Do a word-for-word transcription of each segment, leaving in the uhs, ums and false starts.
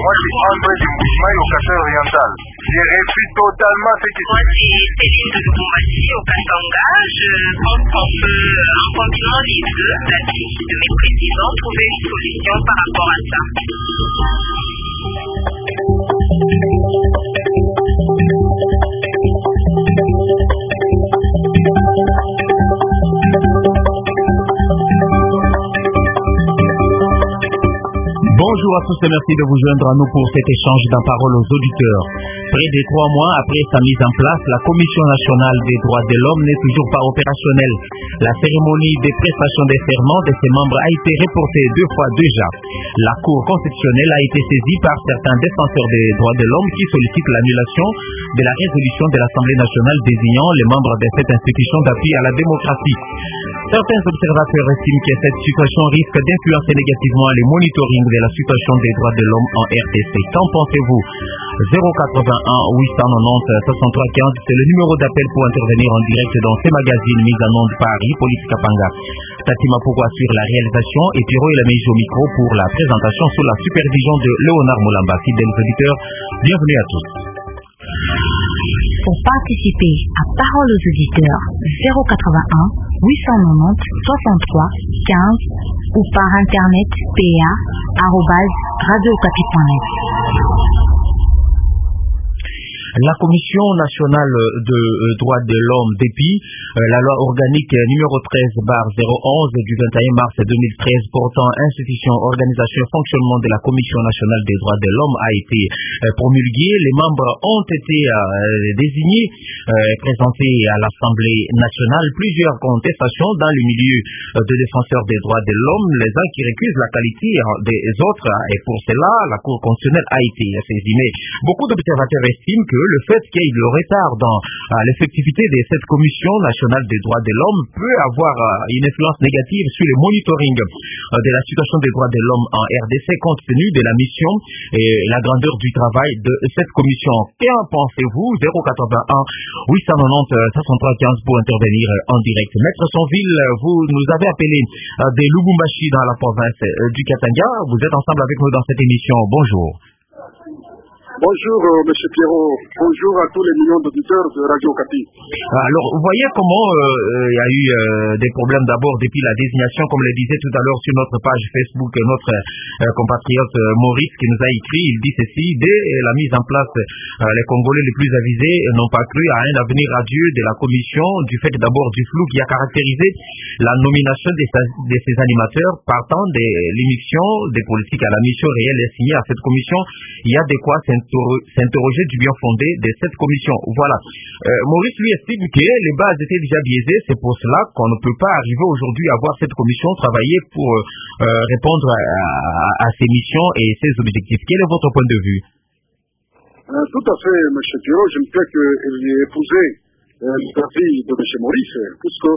Moi, je suis André du mouvement Occasion Oriental. J'ai refusé totalement ce qui se Moi, c'est Céline de Lubumbashi au Katanga. Je pense qu'on peut, en combinant les deux, la fiche de mes présidents, trouver une solution par rapport à ça. Bonjour à tous et merci de vous joindre à nous pour cet échange d'un parole aux auditeurs. Près de trois mois après sa mise en place, la Commission nationale des droits de l'homme n'est toujours pas opérationnelle. La cérémonie des prestations des serments de ses membres a été reportée deux fois déjà. La Cour constitutionnelle a été saisie par certains défenseurs des droits de l'homme qui sollicitent l'annulation de la résolution de l'Assemblée nationale désignant les membres de cette institution d'appui à la démocratie. Certains observateurs estiment que cette situation risque d'influencer négativement le monitoring de la situation des droits de l'homme en R D C. Qu'en pensez-vous? zéro quatre-vingt-un huit cent quatre-vingt-dix soixante-trois quinze, c'est le numéro d'appel pour intervenir en direct dans ces magazines mis en onde Paris, Police Kapanga. Tatima Pourquoi sur la réalisation et Piro et la Meiji au micro pour la présentation sous la supervision de Léonard Moulamba. Fidèles auditeurs, bienvenue à tous. Pour participer à Parole aux auditeurs, zéro quatre-vingt-un huit cent quatre-vingt-dix soixante-trois quinze ou par internet p a arobase radio okapi point net. La Commission nationale de euh, droits de l'homme D P I, euh, la loi organique numéro treize barre zéro onze du vingt et un mars deux mille treize portant institution, organisation et fonctionnement de la Commission nationale des droits de l'homme a été euh, promulguée. Les membres ont été euh, désignés et euh, présentés à l'Assemblée nationale. Plusieurs contestations dans le milieu euh, des défenseurs des droits de l'homme, les uns qui récusent la qualité euh, des autres, et pour cela, la Cour constitutionnelle a été saisie. Mais beaucoup d'observateurs estiment que le fait qu'il y ait le retard dans euh, l'effectivité de cette Commission nationale des droits de l'homme peut avoir euh, une influence négative sur le monitoring euh, de la situation des droits de l'homme en R D C compte tenu de la mission et la grandeur du travail de cette commission. Qu'en pensez-vous? zéro quatre-vingt-un huit cent quatre-vingt-dix soixante-trois quinze pour intervenir euh, en direct. Maître Sonville, vous nous avez appelé euh, de Lubumbashi dans la province euh, du Katanga. Vous êtes ensemble avec nous dans cette émission. Bonjour. Bonjour, euh, M. Pierrot. Bonjour à tous les millions d'auditeurs de Radio Okapi. Alors, vous voyez comment il euh, y a eu euh, des problèmes d'abord depuis la désignation, comme le disait tout à l'heure sur notre page Facebook, notre euh, compatriote euh, Maurice qui nous a écrit, il dit ceci: dès la mise en place, euh, les Congolais les plus avisés n'ont pas cru à un avenir radieux de la commission, du fait d'abord du flou qui a caractérisé la nomination de, sa, de ces animateurs, partant de l'émission des politiques à la mission réelle assignée à cette commission. Il y a de quoi s'interroger du bien fondé de cette commission. Voilà. Euh, Maurice lui estime que les bases étaient déjà biaisées, c'est pour cela qu'on ne peut pas arriver aujourd'hui à voir cette commission travailler pour euh, répondre à, à, à ses missions et ses objectifs. Quel est votre point de vue? euh, Tout à fait, M. Pierrot. Je ne peux que épouser euh, l'avis de M. Maurice, puisque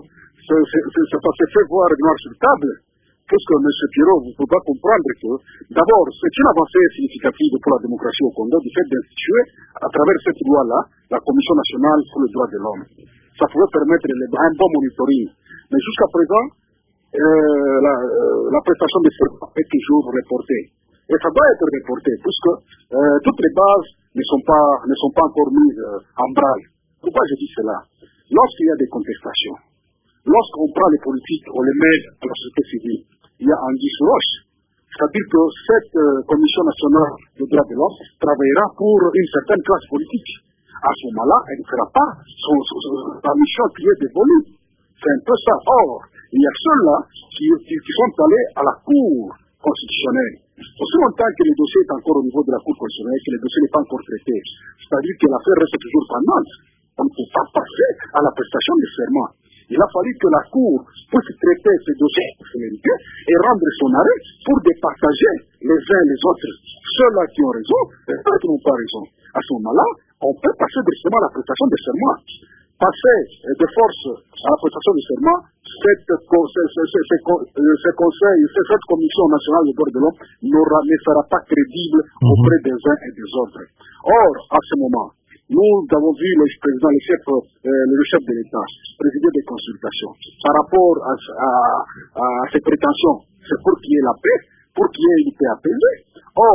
ça s'est fait voir noir sur table. Puisque, M. Pierrot, vous ne pouvez pas comprendre que, d'abord, c'est une avancée significative pour la démocratie au Congo, du fait d'instituer, à travers cette loi-là, la Commission nationale pour les droits de l'homme. Ça pouvait permettre un bon monitoring. Mais jusqu'à présent, euh, la, euh, la prestation des serments est toujours reportée. Et ça doit être reporté, puisque euh, toutes les bases ne sont pas, ne sont pas encore mises euh, en braille. Pourquoi je dis cela? Lorsqu'il y a des contestations, lorsqu'on prend les politiques, on les met à la société civile, il y a anguille sous roche. C'est-à-dire que cette euh, Commission nationale des droits de l'homme travaillera pour une certaine classe politique. À ce moment-là, elle ne fera pas son, son, son, la mission qui est dévolue. C'est un peu ça. Or, il y a ceux-là qui, qui, qui sont allés à la Cour constitutionnelle. Aussi longtemps que le dossier est encore au niveau de la Cour constitutionnelle, que le dossier n'est pas encore traité, c'est-à-dire que l'affaire reste toujours pendante. On ne peut pas passer à la prestation de serment. Il a fallu que la Cour puisse traiter ce dossier et rendre son arrêt pour départager les uns les autres. Ceux-là qui ont raison et ceux qui n'ont pas raison. À ce moment-là, on peut passer directement à la prestation de serment. Passer de force à la prestation de serment, cette, ce, ce, ce, ce conseil, cette Commission nationale des droits de l'homme ne sera pas crédible auprès des uns et des autres. Or, à ce moment, nous avons vu le président, le chef, euh, le chef de l'État, présider des consultations. Par rapport à, à, à ces prétentions, c'est pour qu'il y ait la paix, pour qu'il y ait une paix apaisée. Or,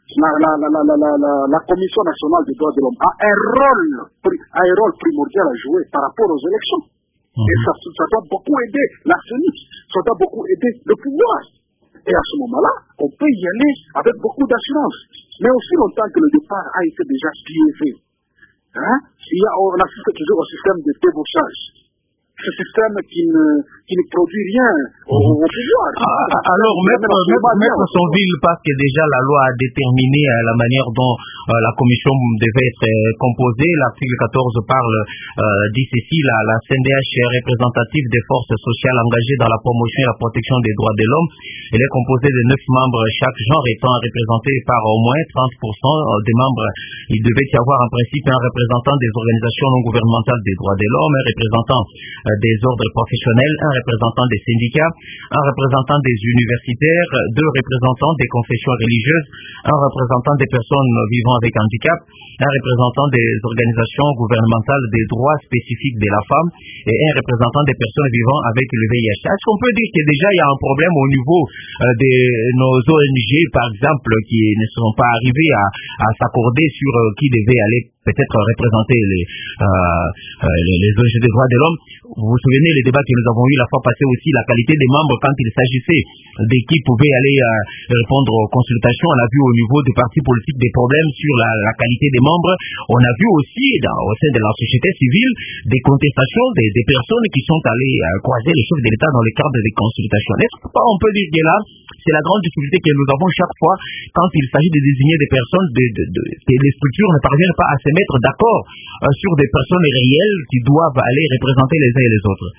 la, la, la, la, la, la, la Commission nationale des droits de l'homme a un rôle, a un rôle primordial à jouer par rapport aux élections. Mmh. Et ça, ça doit beaucoup aider la C E N I, ça doit beaucoup aider le pouvoir. Et à ce moment-là, on peut y aller avec beaucoup d'assurance. Mais aussi longtemps que le départ a été déjà biaisé. Hein? Il y a, on assiste toujours au système de débauchage. Ce système qui ne, qui ne produit rien au, au pouvoir. Ah, alors, maître, maître, maître Sonville, parce que déjà la loi a déterminé euh, la manière dont euh, la commission devait être euh, composée. L'article quatorze parle, euh, dit ceci, la, la C N D H est représentative des forces sociales engagées dans la promotion et la protection des droits de l'homme. Elle est composée de neuf membres, chaque genre étant représenté par au moins trente pour cent des membres. Il devait y avoir en principe un représentant des organisations non gouvernementales des droits de l'homme, un représentant des ordres professionnels, un représentant des syndicats, un représentant des universitaires, deux représentants des confessions religieuses, un représentant des personnes vivant avec handicap, un représentant des organisations gouvernementales des droits spécifiques de la femme et un représentant des personnes vivant avec le V I H. Est-ce qu'on peut dire que déjà il y a un problème au niveau euh, de nos O N G, par exemple, qui ne sont pas arrivés à, à s'accorder sur euh, qui devait aller peut-être représenter les, euh, les, les O N G des droits de l'homme? Vous vous souvenez les débats que nous avons eu la fois passée aussi, la qualité des membres quand il s'agissait de qui pouvaient aller euh, répondre aux consultations. On a vu au niveau des partis politiques des problèmes sur la, la qualité des membres. On a vu aussi dans, au sein de la société civile des contestations des, des personnes qui sont allées euh, croiser les chefs de l'État dans le cadre des consultations. Est-ce qu'on on peut dire que là, c'est la grande difficulté que nous avons chaque fois quand il s'agit de désigner des personnes, de, de, de, que les structures ne parviennent pas à se mettre d'accord euh, sur des personnes réelles qui doivent aller représenter les uns et les autres.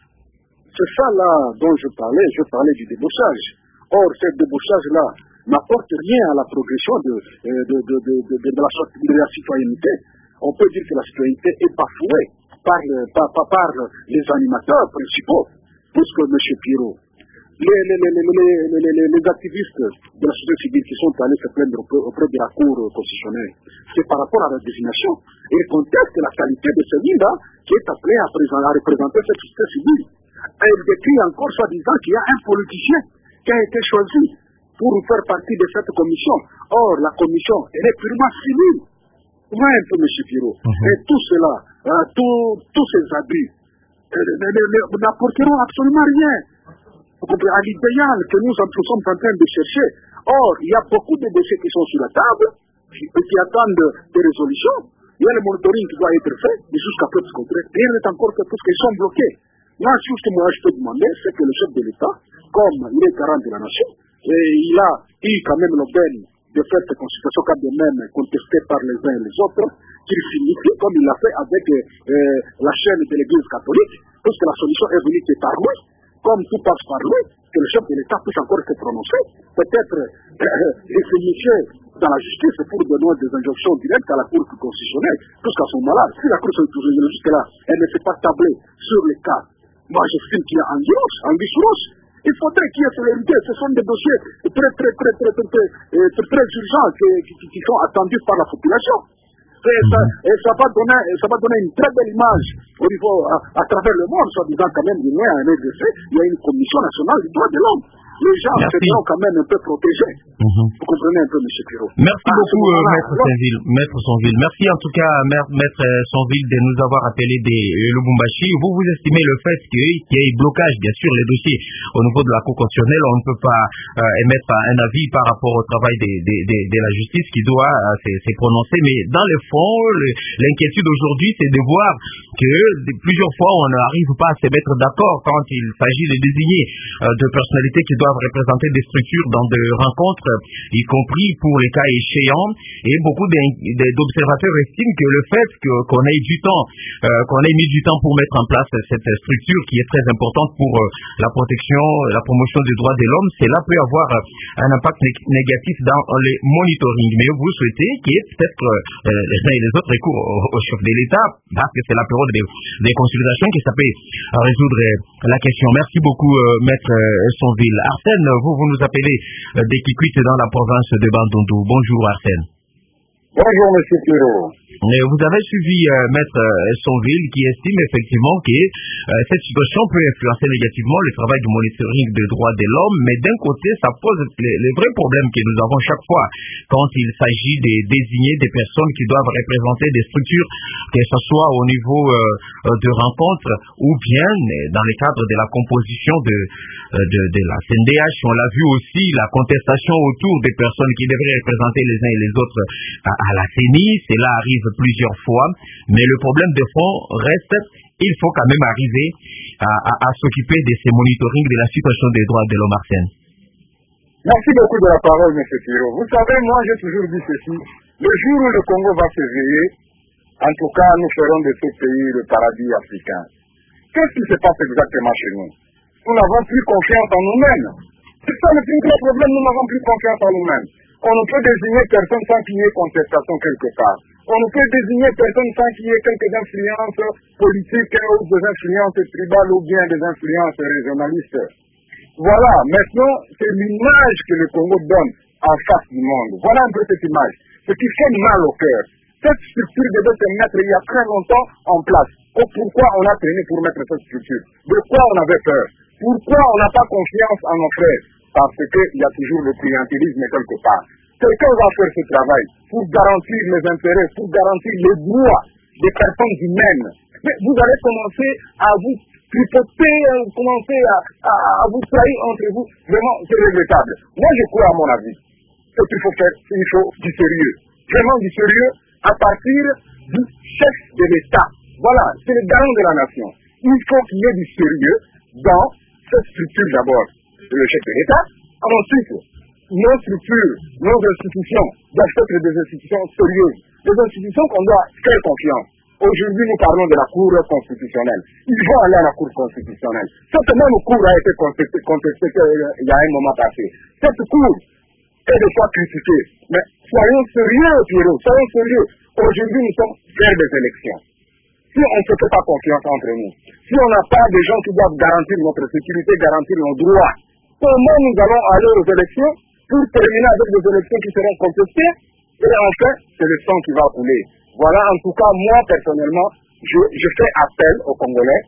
C'est ça là dont je parlais, je parlais du débauchage. Or, ce débauchage-là n'apporte rien à la progression de, de, de, de, de, de, la, de la citoyenneté. On peut dire que la citoyenneté est bafouée par, par, par, par les animateurs principaux, puisque M. Pirot, les, les, les, les, les, les, les activistes de la société civile qui sont allés se plaindre auprès, auprès de la Cour constitutionnelle, c'est par rapport à la désignation. Ils contestent la qualité de celui-là qui est appelé à, à représenter cette société civile. Et ils décrivent encore soi-disant qu'il y a un politicien qui a été choisi pour faire partie de cette commission. Or, la commission, elle est purement civile. Voyez un peu, M. Pirot. Mm-hmm. Et tout cela, euh, tout, tous ces abus, euh, n'apporteront absolument rien à l'idéal que nous sommes en train de chercher. Or, il y a beaucoup de dossiers qui sont sur la table et qui attendent des résolutions. Il y a le monitoring qui doit être fait, mais jusqu'à preuve du contraire, rien n'est encore fait parce qu'ils sont bloqués. Moi, ce que moi je peux demander, c'est que le chef de l'État, comme il est garant de la nation, et il a eu quand même l'aubaine de faire des consultations quand même contestées par les uns et les autres, qu'il signifie, comme il l'a fait avec euh, la chaîne de l'Église catholique, parce que la solution est venue que par lui, comme tout passe par lui, que le chef de l'État puisse encore se prononcer, peut-être euh, signifier dans la justice pour donner des injonctions directes à la Cour constitutionnelle, jusqu'à ce moment-là, si la Cour constitutionnelle jusque-là, elle ne s'est pas tablée sur les cas, moi j'estime qu'il y a anguille rouge. Il faudrait qu'il y ait célérité. Ce sont des dossiers très, très, très, très, très, très, très, très, très urgents qui, qui, qui sont attendus par la population. Et ça, et ça va donner, ça va donner une très belle image au niveau, à, à travers le monde, soit disant quand même, il y a un R D C, il y a une commission nationale des droits de l'homme. Les gens seront quand même un peu protégés. Mm-hmm. Vous comprenez un peu, M. Pirot. Merci ah, beaucoup, euh, Maître Sonville. Maître Sonville. Merci en tout cas, Maître Sonville, de nous avoir appelé des Lubumbashi. Vous, vous estimez le fait qu'il y ait blocage, bien sûr, les dossiers au niveau de la Cour constitutionnelle. On ne peut pas euh, émettre un avis par rapport au travail des, des, des, de la justice qui doit euh, se prononcer. Mais dans le fond, l'inquiétude aujourd'hui, c'est de voir que de, plusieurs fois, on n'arrive pas à se mettre d'accord quand il s'agit de désigner euh, de personnalités qui doivent représenter des structures dans des rencontres, y compris pour les cas échéants. Et beaucoup d'observateurs estiment que le fait que, qu'on ait du temps, euh, qu'on ait mis du temps pour mettre en place cette structure qui est très importante pour euh, la protection, la promotion des droits de l'homme, cela peut avoir un impact né- négatif dans les monitoring. Mais vous souhaitez qu'il y ait peut-être euh, les uns et les autres recours au, au chef de l'État, parce que c'est la période des, des consultations qui ça peut résoudre la question. Merci beaucoup, euh, Maître Sonville. Arsène, vous, vous nous appelez euh, d'Ekikwit dans la province de Bandundu. Bonjour Arsène. Bonjour M. Pirot. Mais vous avez suivi euh, Maître Sonville qui estime effectivement que euh, cette situation peut influencer négativement le travail du monitoring des droits de l'homme, mais d'un côté, ça pose les, les vrais problèmes que nous avons chaque fois quand il s'agit de désigner des personnes qui doivent représenter des structures, que ce soit au niveau euh, de rencontres ou bien dans le cadre de la composition de, de, de la C N D H. On l'a vu aussi, la contestation autour des personnes qui devraient représenter les uns et les autres à, à la C E N I. Cela arrive plusieurs fois, mais le problème de fond reste, il faut quand même arriver à, à, à s'occuper de ces monitorings de la situation des droits de l'homme. Arsène. Merci beaucoup de la parole, M. Piro. Vous savez, moi j'ai toujours dit ceci, le jour où le Congo va s'éveiller, en tout cas nous ferons de ce pays le paradis africain. Qu'est-ce qui se passe exactement chez nous? Nous n'avons plus confiance en nous-mêmes. C'est ça le plus gros problème, nous n'avons plus confiance en nous-mêmes. On ne peut désigner personne sans qu'il y ait contestation quelque part. On ne peut désigner personne sans qu'il y ait quelques influences politiques ou des influences tribales ou bien des influences régionalistes. Voilà, maintenant, c'est l'image que le Congo donne en face du monde. Voilà un peu cette image. Ce qui fait mal au cœur. Cette structure devait se mettre il y a très longtemps en place. Et pourquoi on a traîné pour mettre cette structure? De quoi on avait peur? Pourquoi on n'a pas confiance en nos frères? Parce qu'il y a toujours le clientélisme quelque part. Quelqu'un va faire ce travail pour garantir les intérêts, pour garantir les droits des personnes humaines. Mais vous allez commencer à vous tripoter, à commencer à, à, à vous trahir entre vous. Vraiment, c'est regrettable. Moi, je crois à mon avis. Ce qu'il faut faire, il faut du sérieux. Vraiment du sérieux à partir du chef de l'État. Voilà, c'est le garant de la nation. Il faut qu'il y ait du sérieux dans cette structure d'abord. Le chef de l'État, ensuite, nos structures, nos institutions doivent être des institutions sérieuses, des institutions qu'on doit faire confiance. Aujourd'hui, nous parlons de la Cour constitutionnelle. Ils vont aller à la Cour constitutionnelle. Cette même Cour a été contestée, contestée il y a un moment passé. Cette Cour est des fois critiquée. Mais soyons sérieux, Pierrot, soyons sérieux. Aujourd'hui, nous sommes vers des élections. Si on ne se fait pas confiance entre nous, si on n'a pas des gens qui doivent garantir notre sécurité, garantir nos droits, comment nous allons aller aux élections pour terminer avec des élections qui seront contestées? Et enfin, c'est le sang qui va couler. Voilà, en tout cas, moi, personnellement, je, je fais appel aux Congolais,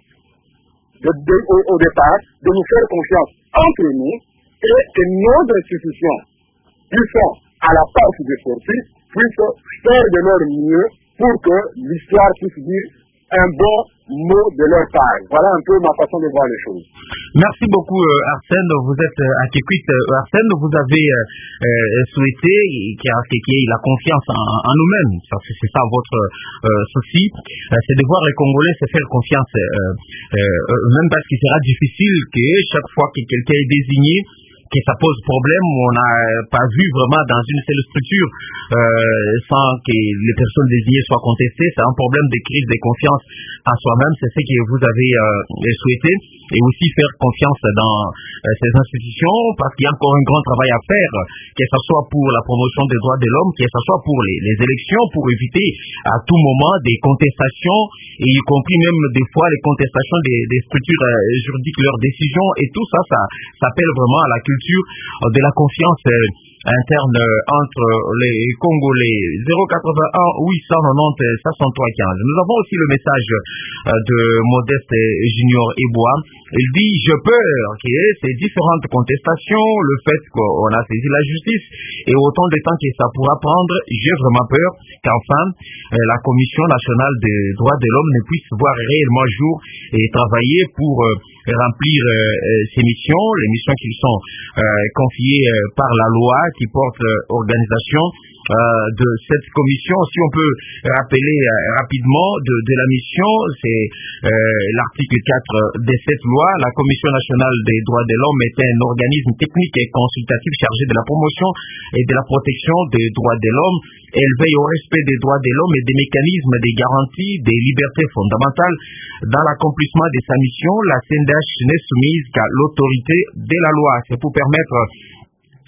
de, de, au, au départ, de nous faire confiance entre nous et que nos institutions, qui sont à la porte des sportifs, puissent faire de leur mieux pour que l'histoire puisse dire un bon mot de leur part. Voilà un peu ma façon de voir les choses. Merci beaucoup euh, Arsène, vous êtes euh, à Kékuit. Euh, Arsène, vous avez euh, euh, souhaité qu'il y ait la confiance en, en nous-mêmes. C'est ça votre euh, souci. Euh, c'est de voir les Congolais se faire confiance. Euh, euh, même parce qu'il sera difficile que chaque fois que quelqu'un est désigné, que ça pose problème, on n'a pas vu vraiment dans une seule structure euh, sans que les personnes désignées soient contestées. C'est un problème de crise de confiance en soi-même. C'est ce que vous avez euh, souhaité. Et aussi faire confiance dans euh, ces institutions, parce qu'il y a encore un grand travail à faire, que ce soit pour la promotion des droits de l'homme, que ce soit pour les, les élections, pour éviter à tout moment des contestations, et y compris même des fois les contestations des, des structures euh, juridiques, leurs décisions, et tout ça, ça s'appelle vraiment à la culture de la confiance euh, interne entre les Congolais. Zéro quatre-vingt-un huit cent quatre-vingt-dix soixante-trois quinze. Nous avons aussi le message de Modeste Junior Ebois. Il dit: je peur que ces différentes contestations, le fait qu'on a saisi la justice et autant de temps que ça pourra prendre, j'ai vraiment peur qu'enfin la Commission nationale des droits de l'homme ne puisse voir réellement jour et travailler pour remplir ces missions, les missions qui sont confiées par la loi qui porte organisation euh, de cette commission. Si on peut rappeler euh, rapidement de, de la mission, c'est euh, l'article quatre de cette loi. La Commission nationale des droits de l'homme est un organisme technique et consultatif chargé de la promotion et de la protection des droits de l'homme. Elle veille au respect des droits de l'homme et des mécanismes des garanties des libertés fondamentales. Dans l'accomplissement de sa mission, la C N D H n'est soumise qu'à l'autorité de la loi. C'est pour permettre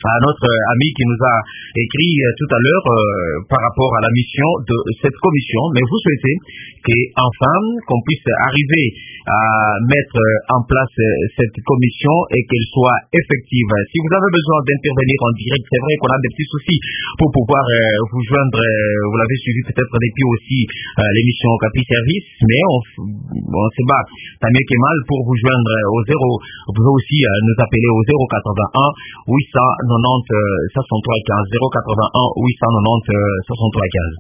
à notre ami qui nous a écrit tout à l'heure euh, par rapport à la mission de cette commission, mais vous souhaitez qu'enfin qu'on puisse arriver à mettre en place cette commission et qu'elle soit effective. Si vous avez besoin d'intervenir en direct, c'est vrai qu'on a des petits soucis pour pouvoir euh, vous joindre, euh, vous l'avez suivi peut-être depuis aussi euh, l'émission Capi Service, mais on, on se bat tant mieux que mal pour vous joindre au zéro. Vous pouvez aussi euh, nous appeler au zéro quatre-vingt-un huit cent quatre-vingt-dix soixante-trois quinze, zéro quatre-vingt-un huit cent quatre-vingt-dix soixante-trois quinze.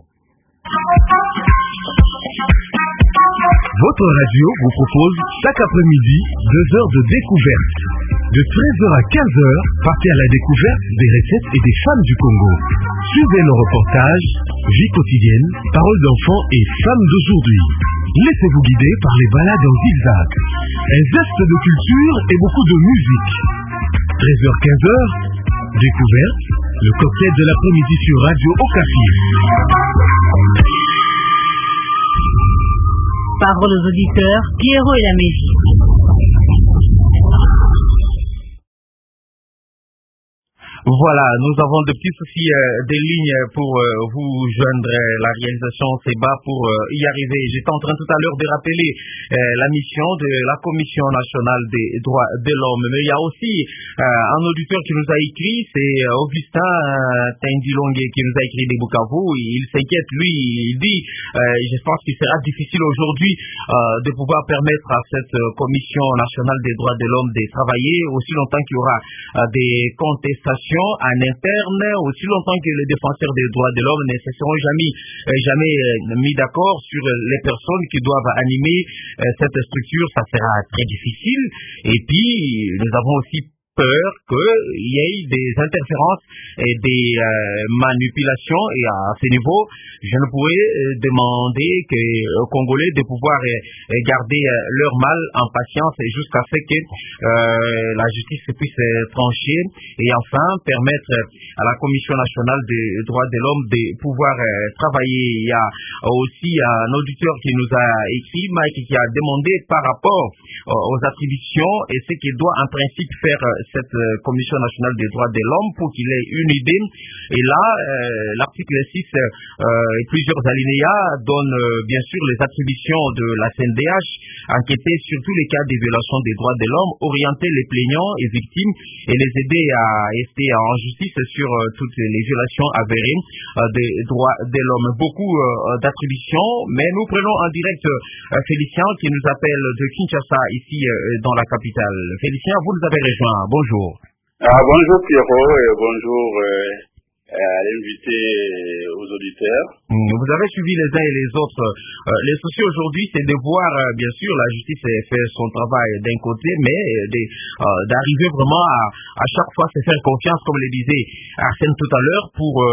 Votre radio vous propose chaque après-midi deux heures de découverte. De treize heures à quinze heures, partez à la découverte des recettes et des femmes du Congo. Suivez nos reportages, vie quotidienne, paroles d'enfants et femmes d'aujourd'hui. Laissez-vous guider par les balades en zigzag. Un zeste de culture et beaucoup de musique. treize heures quinze heures, découverte, le cocktail de l'après-midi sur Radio Okapi. Parole aux auditeurs, Pierrot et la Mégie. Voilà, nous avons de petits soucis euh, des lignes pour euh, vous joindre. La réalisation c'est bas pour euh, y arriver. J'étais en train tout à l'heure de rappeler euh, la mission de la Commission nationale des droits de l'homme. Mais il y a aussi euh, un auditeur qui nous a écrit, c'est euh, Augustin euh, Tindilongue qui nous a écrit des Bukavu. Il s'inquiète, lui, il dit, euh, je pense qu'il sera difficile aujourd'hui euh, de pouvoir permettre à cette euh, Commission nationale des droits de l'homme de travailler aussi longtemps qu'il y aura euh, des contestations en interne, aussi longtemps que les défenseurs des droits de l'homme ne se seront jamais, euh, jamais euh, mis d'accord sur les personnes qui doivent animer euh, cette structure, ça sera très difficile. Et puis, nous avons aussi peur qu'il y ait des interférences et des euh, manipulations, et à ce niveau, je ne pourrais euh, demander aux Congolais de pouvoir euh, garder euh, leur mal en patience jusqu'à ce que euh, la justice puisse euh, trancher et enfin permettre à la Commission nationale des droits de l'homme de pouvoir euh, travailler. Il y a aussi un auditeur qui nous a écrit, Mike, qui a demandé par rapport euh, aux attributions et ce qu'il doit en principe faire euh, cette euh, Commission nationale des droits de l'homme pour qu'il ait une idée. Et là, euh, l'article six euh, et plusieurs alinéas donnent euh, bien sûr les attributions de la C N D H, enquêter sur tous les cas de violation des droits de l'homme, orienter les plaignants et victimes et les aider à rester en justice sur euh, toutes les violations avérées euh, des droits de l'homme. Beaucoup euh, d'attributions, mais nous prenons en direct euh, Félicien qui nous appelle de Kinshasa, ici euh, dans la capitale. Félicien, vous nous avez rejoint. Bonjour. Ah, bonjour Pierrot et bonjour euh, à l'invité aux auditeurs. Vous avez suivi les uns et les autres. Euh, les soucis aujourd'hui, c'est de voir, euh, bien sûr, la justice fait son travail d'un côté, mais euh, d'arriver vraiment à, à chaque fois se faire confiance, comme le disait Arsène tout à l'heure, pour euh,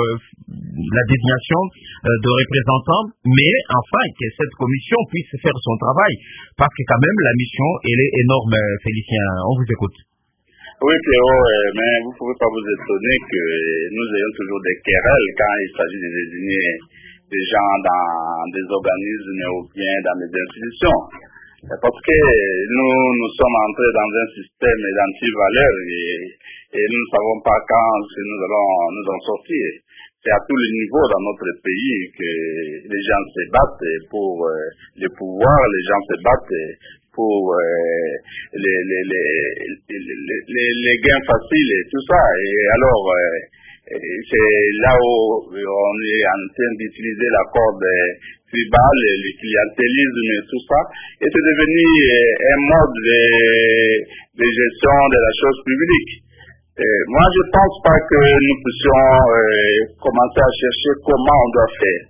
la désignation euh, de représentants, mais enfin que cette commission puisse faire son travail, parce que quand même la mission, elle est énorme, Félicien. On vous écoute. Oui, Pierrot, mais vous ne pouvez pas vous étonner que nous ayons toujours des querelles quand il s'agit de désigner des gens dans des organismes ou bien dans des institutions. Parce que nous, nous sommes entrés dans un système d'anti-valeurs et, et nous ne savons pas quand nous allons nous en sortir. C'est à tous les niveaux dans notre pays que les gens se battent pour euh, le pouvoir, les gens se battent pour euh, les, les, les, les, les, les gains faciles et tout ça. Et alors, euh, c'est là où on est en train d'utiliser la corde tribale, le clientélisme et tout ça. Et c'est devenu un mode de, de gestion de la chose publique. Et moi, je ne pense pas que nous puissions euh, commencer à chercher comment on doit faire.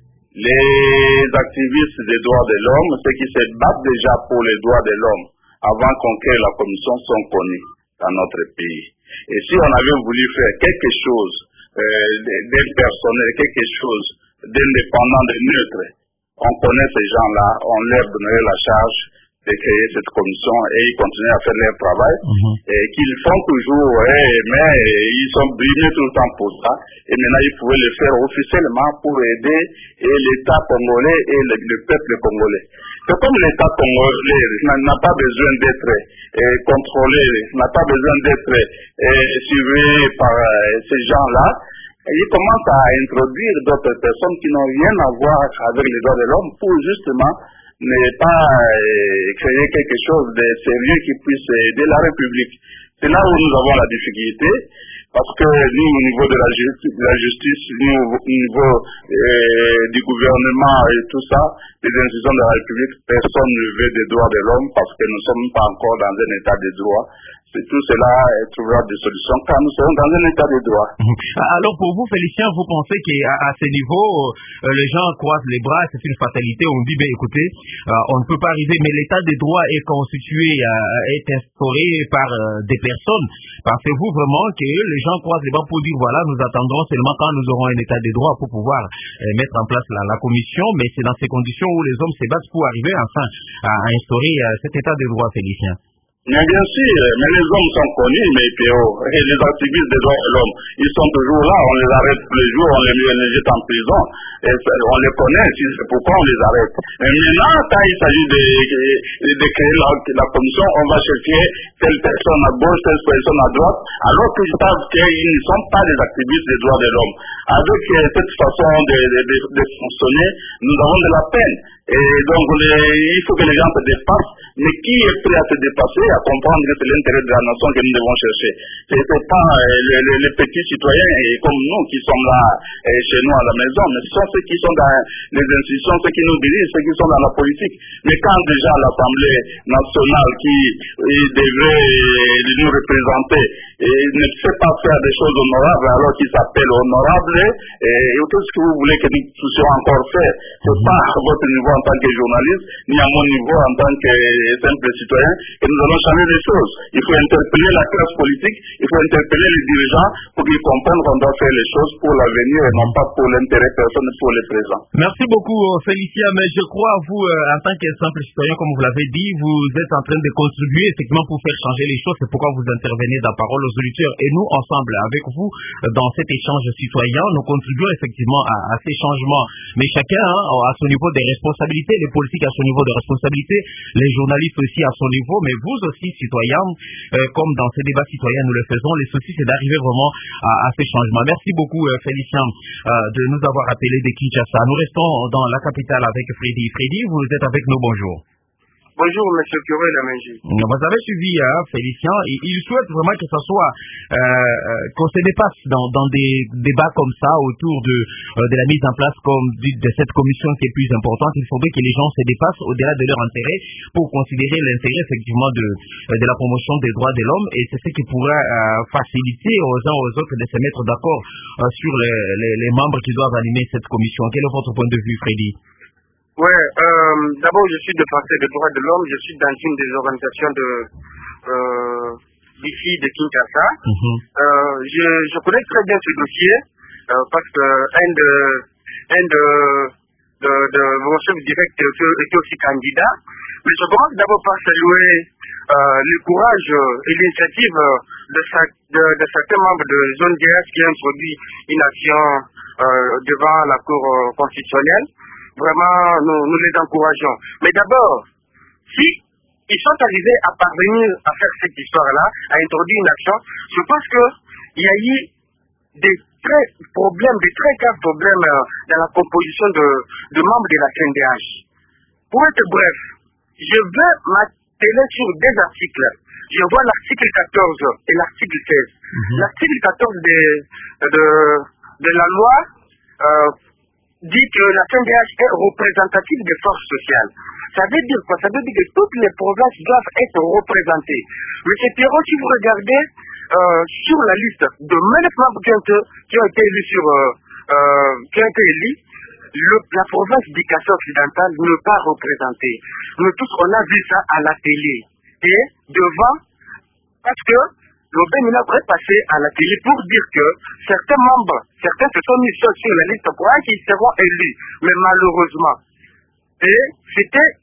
Les activistes des droits de l'homme, ceux qui se battent déjà pour les droits de l'homme, avant qu'on crée la commission, sont connus dans notre pays. Et si on avait voulu faire quelque chose euh, d'impersonnel, quelque chose d'indépendant, de neutre, on connaît ces gens-là, on leur donnerait la charge de créer cette commission et ils continuent à faire leur travail, Mhm. et qu'ils font toujours, ouais, mais ils sont brimés tout le temps pour ça. Et maintenant, ils pouvaient le faire officiellement pour aider et l'État congolais et le, le peuple congolais. C'est comme l'État congolais n'a, n'a pas besoin d'être euh, contrôlé, n'a pas besoin d'être euh, suivi par euh, ces gens-là. Et ils commencent à introduire d'autres personnes qui n'ont rien à voir avec les droits de l'homme pour justement ne pas euh, créer quelque chose de sérieux qui puisse aider la République. C'est là où nous avons la difficulté, parce que nous, au niveau de la justice, de la justice nous, au niveau euh, du gouvernement et tout ça, les institutions de la République, personne ne veut des droits de l'homme parce que nous ne sommes pas encore dans un état de droit. C'est tout cela trouvera des solutions quand nous serons dans un état de droit. Alors pour vous, Félicien, vous pensez qu'à à ce niveau, euh, les gens croisent les bras, c'est une fatalité, on dit, ben écoutez, euh, on ne peut pas arriver, mais l'état de droit est constitué, euh, est instauré par euh, des personnes. Pensez-vous vraiment que les gens croisent les bras pour dire, voilà, nous attendrons seulement quand nous aurons un état de droit pour pouvoir euh, mettre en place la, la commission, mais c'est dans ces conditions où les hommes se battent pour arriver enfin à, à instaurer euh, cet état de droit, Félicien? Mais bien sûr, mais les hommes sont connus, mais P O, et les activistes des droits de l'homme, ils sont toujours là, on les arrête tous les jours, on les, on les jette en prison, et on les connaît, c'est pourquoi on les arrête. Mais maintenant, quand il s'agit de, de, de créer la, la commission, on va chercher telle personne à gauche, telle personne à droite, alors qu'ils savent qu'ils ne sont pas des activistes des droits de l'homme. Avec cette façon de, de, de, de fonctionner, nous avons de la peine. Et donc, les, il faut que les gens se dépassent, mais qui est prêt à se dépasser, à comprendre que c'est l'intérêt de la nation que nous devons chercher. Ce n'est pas euh, les, les, les petits citoyens et comme nous qui sommes là euh, chez nous à la maison, mais ce sont ceux qui sont dans les institutions, ceux qui nous dirigent, ceux qui sont dans la politique. Mais quand déjà l'Assemblée nationale qui euh, devrait euh, nous représenter et ne sait pas faire des choses honorables alors qu'il s'appelle honorable, et, et qu'est-ce que vous voulez que nous puissions encore faire? C'est pas à votre niveau en tant que journaliste, ni à mon niveau en tant que simple citoyen, que nous allons changer les choses. Il faut interpeller la classe politique, il faut interpeller les dirigeants pour qu'ils comprennent qu'on doit faire les choses pour l'avenir et non pas pour l'intérêt personnel, pour le présent. Merci beaucoup, Félicien, mais je crois, vous, euh, en tant que simple citoyen, comme vous l'avez dit, vous êtes en train de contribuer effectivement pour faire changer les choses, c'est pourquoi vous intervenez dans Parole aux auditeurs. Et nous, ensemble, avec vous, dans cet échange citoyen, nous contribuons effectivement à, à ces changements. Mais chacun hein, a son niveau de responsabilité, les politiques à son niveau de responsabilité, les journalistes aussi à son niveau, mais vous aussi, citoyens, euh, comme dans ces débats citoyens, nous le faisons, le souci c'est d'arriver vraiment à, à ces changements. Merci beaucoup, euh, Félicien, euh, de nous avoir appelés de Kinshasa. Nous restons dans la capitale avec Freddy. Freddy, vous êtes avec nous, bonjour. Bonjour, monsieur Curé Lamangi. Vous avez suivi hein, Félicien. Il, il souhaite vraiment que ça soit euh, euh, qu'on se dépasse dans, dans des débats comme ça autour de, euh, de la mise en place comme de, de cette commission qui est plus importante. Il faudrait que les gens se dépassent au-delà de leur intérêt pour considérer l'intérêt effectivement de, de la promotion des droits de l'homme, et c'est ce qui pourrait euh, faciliter aux uns aux autres de se mettre d'accord euh, sur les, les, les membres qui doivent animer cette commission. Quel est votre point de vue, Freddy? Ouais, euh, d'abord je suis défenseur des droits de l'homme, je suis dans une des organisations de euh, d'ici de Kinshasa. Mm-hmm. euh, je, je connais très bien ce dossier euh, parce que un de un de de, de mon chef direct était aussi candidat. Mais je commence d'abord par saluer euh, le courage et l'initiative de, sa, de, de certains membres de Zone D S qui ont introduit une action euh, devant la Cour euh, constitutionnelle. Vraiment, nous, nous les encourageons. Mais d'abord, si ils sont arrivés à parvenir à faire cette histoire-là, à introduire une action, je pense qu'il y a eu des très problèmes, des très graves problèmes euh, dans la composition de, de membres de la C N D H. Pour être bref, je veux m'atteler sur deux articles. Je vois l'article quatorze et l'article seize. Mm-hmm. L'article quatorze de, de, de la loi euh, dit que la C N D H est représentative des forces sociales. Ça veut dire quoi? Ça veut dire que toutes les provinces doivent être représentées. Monsieur Pierrot, si vous regardez euh, sur la liste de neuf membres qui ont, qui ont été élus sur, euh, euh, qui ont été élus, le, la province d'Ikassa occidentale n'est pas représentée. Nous tous, on a vu ça à la télé. Et devant, parce que l'Obémina est passé à la télé pour dire que certains membres, certains se sont mis sur la liste pour qu'ils seront élus. Mais malheureusement, et c'était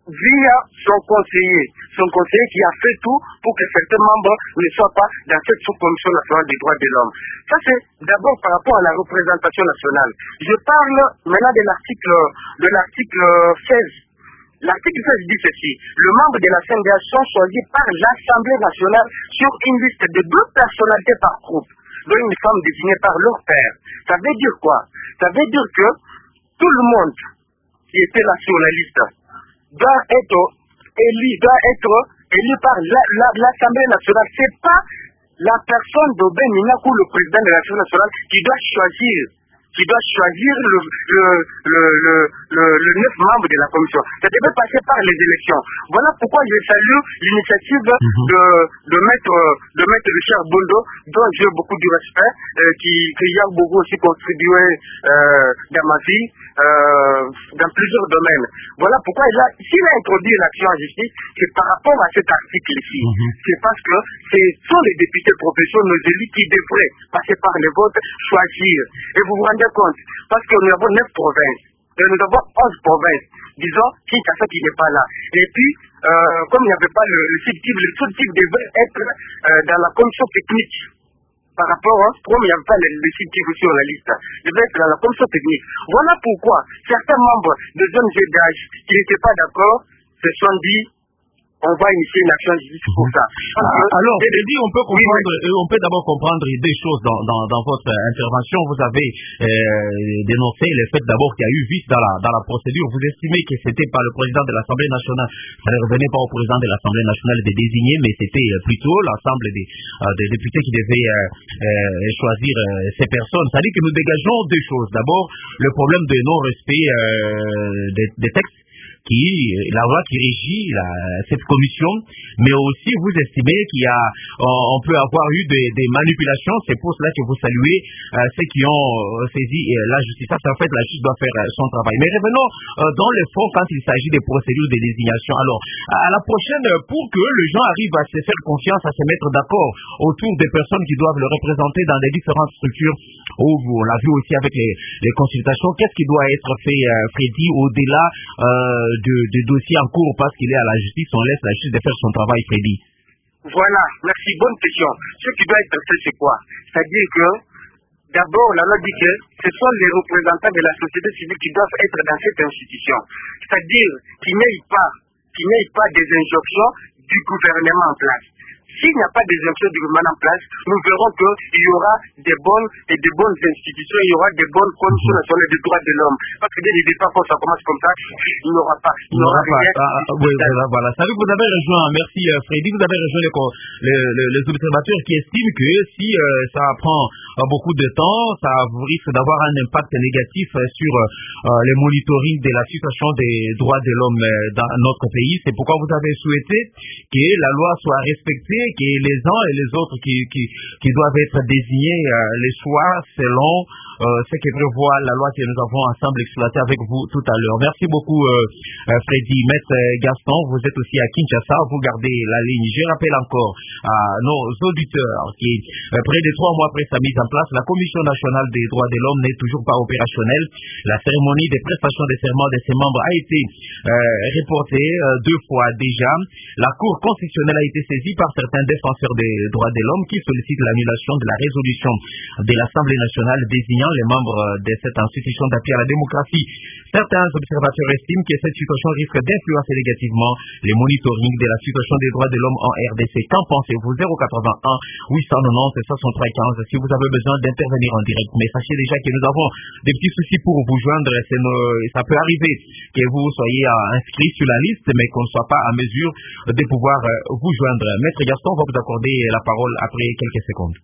via son conseiller, son conseiller qui a fait tout pour que certains membres ne soient pas dans cette sous-commission nationale des droits de l'homme. Ça, c'est d'abord par rapport à la représentation nationale. Je parle maintenant de l'article, de l'article seize. L'article seize dit ceci: le membre de la C N D H sont choisis par l'Assemblée nationale sur une liste de deux personnalités par groupe, dont une femme désignée par leur père. Ça veut dire quoi? Ça veut dire que tout le monde qui était là sur la liste doit être élu, doit être élu par l'Assemblée la, la, nationale. C'est pas la personne d'Aubin Minac ou le président de l'Assemblée nationale qui doit choisir, qui doit choisir le, le, le, le, le, le neuf membres de la commission. Ça devait passer par les élections. Voilà pourquoi je salue l'initiative mm-hmm. de, de maître, de maître Richard Bondo, dont j'ai beaucoup de respect, euh, qui, qui a beaucoup aussi contribué euh, dans ma vie, euh, dans plusieurs domaines. Voilà pourquoi il a, s'il a introduit l'action en justice, c'est par rapport à cet article ici. Mm-hmm. C'est parce que ce sont les députés professionnels, nos élus, qui devraient passer par les votes, choisir. Et vous vous rendez compte, parce que nous avons neuf provinces, et nous avons onze provinces, disons, Kinshasa qui n'est pas là. Et puis, euh, comme il n'y avait pas le, le sous-type, le sous-type devait être euh, dans la commission technique. Par rapport, hein, comme il n'y avait pas le, le sous-type sur la liste, il devait être dans la commission technique. Voilà pourquoi certains membres de zones d'âge qui n'étaient pas d'accord se sont dit: on va initier une action justice pour ça. Ah, alors, Freddy, on peut comprendre, oui, on peut d'abord comprendre des choses dans, dans, dans votre intervention. Vous avez euh, dénoncé le fait d'abord qu'il y a eu vice dans la, dans la procédure. Vous estimez que c'était pas le président de l'Assemblée nationale. Ça ne revenait pas au président de l'Assemblée nationale de désigner, mais c'était plutôt l'ensemble des, euh, des députés qui devaient euh, euh, choisir euh, ces personnes. Ça dit que nous dégageons deux choses. D'abord, le problème de non-respect euh, des, des textes, qui la loi qui régit la, cette commission, mais aussi vous estimez qu'il y a, on, on peut avoir eu des, des manipulations. C'est pour cela que vous saluez euh, ceux qui ont euh, saisi euh, la justice. Ça, c'est en fait la justice doit faire euh, son travail. Mais revenons euh, dans le fond quand il s'agit des procédures de désignation. Alors, à la prochaine, pour que les gens arrivent à se faire confiance, à se mettre d'accord autour des personnes qui doivent le représenter dans les différentes structures, où on l'a vu aussi avec les, les consultations, qu'est-ce qui doit être fait, euh, Freddy, au-delà euh, De, de dossiers en cours parce qu'il est à la justice, on laisse la justice de faire son travail, Freddy? Voilà, merci, bonne question. Ce qui doit être fait, c'est quoi? C'est-à-dire que, d'abord, la loi dit que ce sont les représentants de la société civile qui doivent être dans cette institution. C'est-à-dire qu'il n'y ait pas, qu'il n'y ait pas des injonctions du gouvernement en place. S'il n'y a pas des injonctions du gouvernement en place, nous verrons qu'il y aura des bonnes et des bonnes institutions, il y aura des bonnes commissions nationales des droits de l'homme. Parce que dès le départ, quand ça commence comme ça, il n'y aura pas. Il n'y aura pas. Ah, ah, oui, voilà, voilà. Ça veut que vous avez rejoint, merci euh, Freddy, vous avez rejoint les, les, les, les observateurs qui estiment que si euh, ça prend euh, beaucoup de temps, ça risque d'avoir un impact négatif euh, sur euh, les monitorings de la situation des droits de l'homme euh, dans notre pays. C'est pourquoi vous avez souhaité que la loi soit respectée, que les uns et les autres qui, qui, qui doivent être désignés euh, les soient selon euh, ce que prévoit la loi que nous avons ensemble exploité avec vous tout à l'heure. Merci beaucoup euh, euh, Freddy. Maître Gaston, vous êtes aussi à Kinshasa, vous gardez la ligne. Je rappelle encore à nos auditeurs qui, euh, près de trois mois après sa mise en place, la Commission nationale des droits de l'homme n'est toujours pas opérationnelle. La cérémonie des prestations de serment de ses membres a été euh, reportée euh, deux fois déjà. La Cour constitutionnelle a été saisie par certains défenseurs des droits de l'homme qui sollicitent l'annulation de la résolution de l'Assemblée nationale désignant les membres de cette institution d'appui à la démocratie. Certains observateurs estiment que cette situation risque d'influencer négativement les monitorings de la situation des droits de l'homme en R D C. Qu'en pensez-vous? zéro quatre-vingt-un huit cent quatre-vingt-dix soixante-trois quinze si vous avez besoin d'intervenir en direct. Mais sachez déjà que nous avons des petits soucis pour vous joindre. Nos... Ça peut arriver que vous soyez inscrit sur la liste, mais qu'on ne soit pas en mesure de pouvoir vous joindre. Maître Gaston va vous accorder la parole après quelques secondes.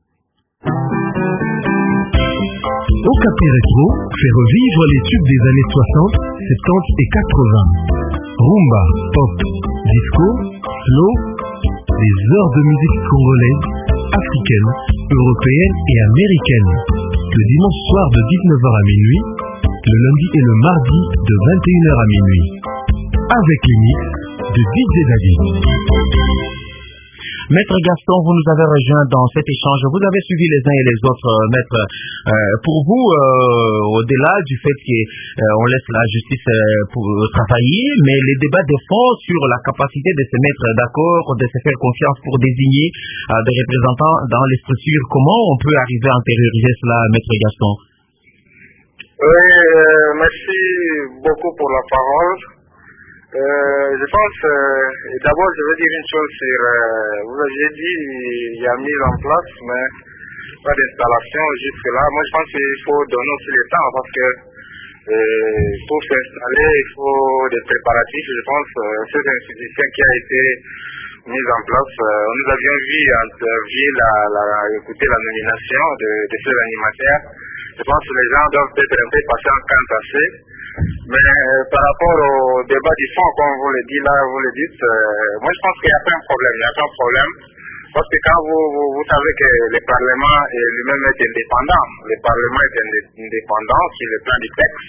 Okapi Retro fait revivre les tubes des années soixante, soixante-dix et quatre-vingts. Rumba, pop, disco, slow, des heures de musique congolaise, africaine, européenne et américaine. Le dimanche soir de dix-neuf heures à minuit, le lundi et le mardi de vingt et une heures à minuit. Avec les mix de D J David. Maître Gaston, vous nous avez rejoint dans cet échange. Vous avez suivi les uns et les autres, euh, maître. Euh, pour vous, euh, au-delà du fait qu'on euh, laisse la justice euh, pour euh, travailler, mais les débats de fond sur la capacité de se mettre d'accord, de se faire confiance pour désigner euh, des représentants dans les structures, comment on peut arriver à intérioriser cela, maître Gaston? Oui, euh, merci beaucoup pour la parole. Euh, je pense, euh, d'abord je veux dire une chose sur, euh, vous aviez dit, il y a mis en place, mais pas d'installation jusque-là. Moi je pense qu'il faut donner aussi le temps parce que euh, pour s'installer, il faut des préparatifs. Je pense euh, cette institution qui a été mise en place, euh, nous avions vu en ville la, la, écouter la nomination de, de ces animateurs. Je pense que les gens doivent être un peu patients quant à ça. Mais euh, par rapport au débat du fond, comme vous le dites là, vous le dites, euh, moi je pense qu'il n'y a pas un problème, il n'y a pas un problème. Parce que quand vous, vous, vous savez que le Parlement lui-même est indépendant, le Parlement est indépendant sur le plan du texte.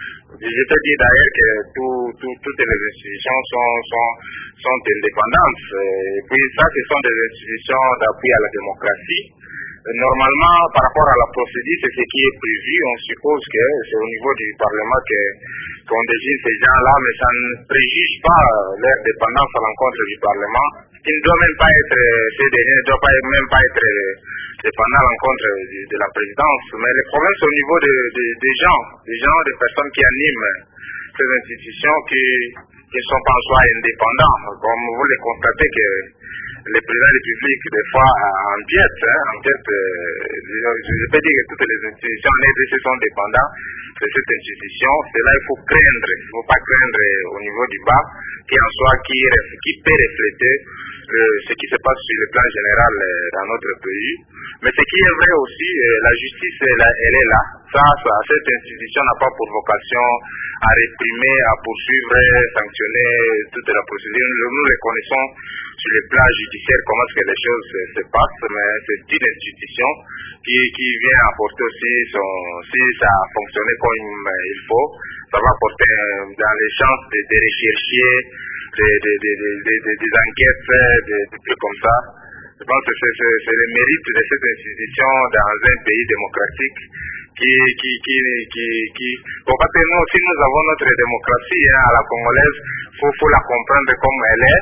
Je peux dire d'ailleurs que tout, tout, toutes les institutions sont, sont, sont indépendantes. Et puis ça, ce sont des institutions d'appui à la démocratie. Normalement, par rapport à la procédure, c'est ce qui est prévu. On suppose que c'est au niveau du Parlement que qu'on désigne ces gens-là, mais ça ne préjuge pas leur dépendance à l'encontre du Parlement. Ils ne doivent même pas être, ces derniers ne doivent pas, même pas être dépendants à l'encontre de, de la présidence. Mais le problème, c'est au niveau de, de, des gens, des gens, des personnes qui animent ces institutions qui ne sont pas en soi indépendants. Comme vous le constatez que le président de la République, des fois, empiète, hein, empiète, euh, je peux dire que toutes les institutions en R D C sont dépendants de cette institution. C'est là il faut craindre, il ne faut pas craindre au niveau du bas, qui en soit, qui, qui peut refléter euh, ce qui se passe sur le plan général euh, dans notre pays. Mais ce qui est vrai aussi, euh, la justice, elle, elle est là. Ça, ça, cette institution n'a pas pour vocation à réprimer, à poursuivre, sanctionner toute la procédure. Nous, nous les connaissons sur le plan judiciaire comment est-ce que les choses se, se passent, mais c'est une institution qui, qui vient apporter aussi son, si ça a fonctionné comme il faut, ça va apporter dans les chances de, de rechercher des, des, des, des, des, des enquêtes, des, des trucs comme ça. Je pense que c'est, c'est, c'est le mérite de cette institution dans un pays démocratique qui, qui, qui, qui, qui, bon, parce que nous aussi nous avons notre démocratie, hein, à la congolaise, faut, faut la comprendre comme elle est.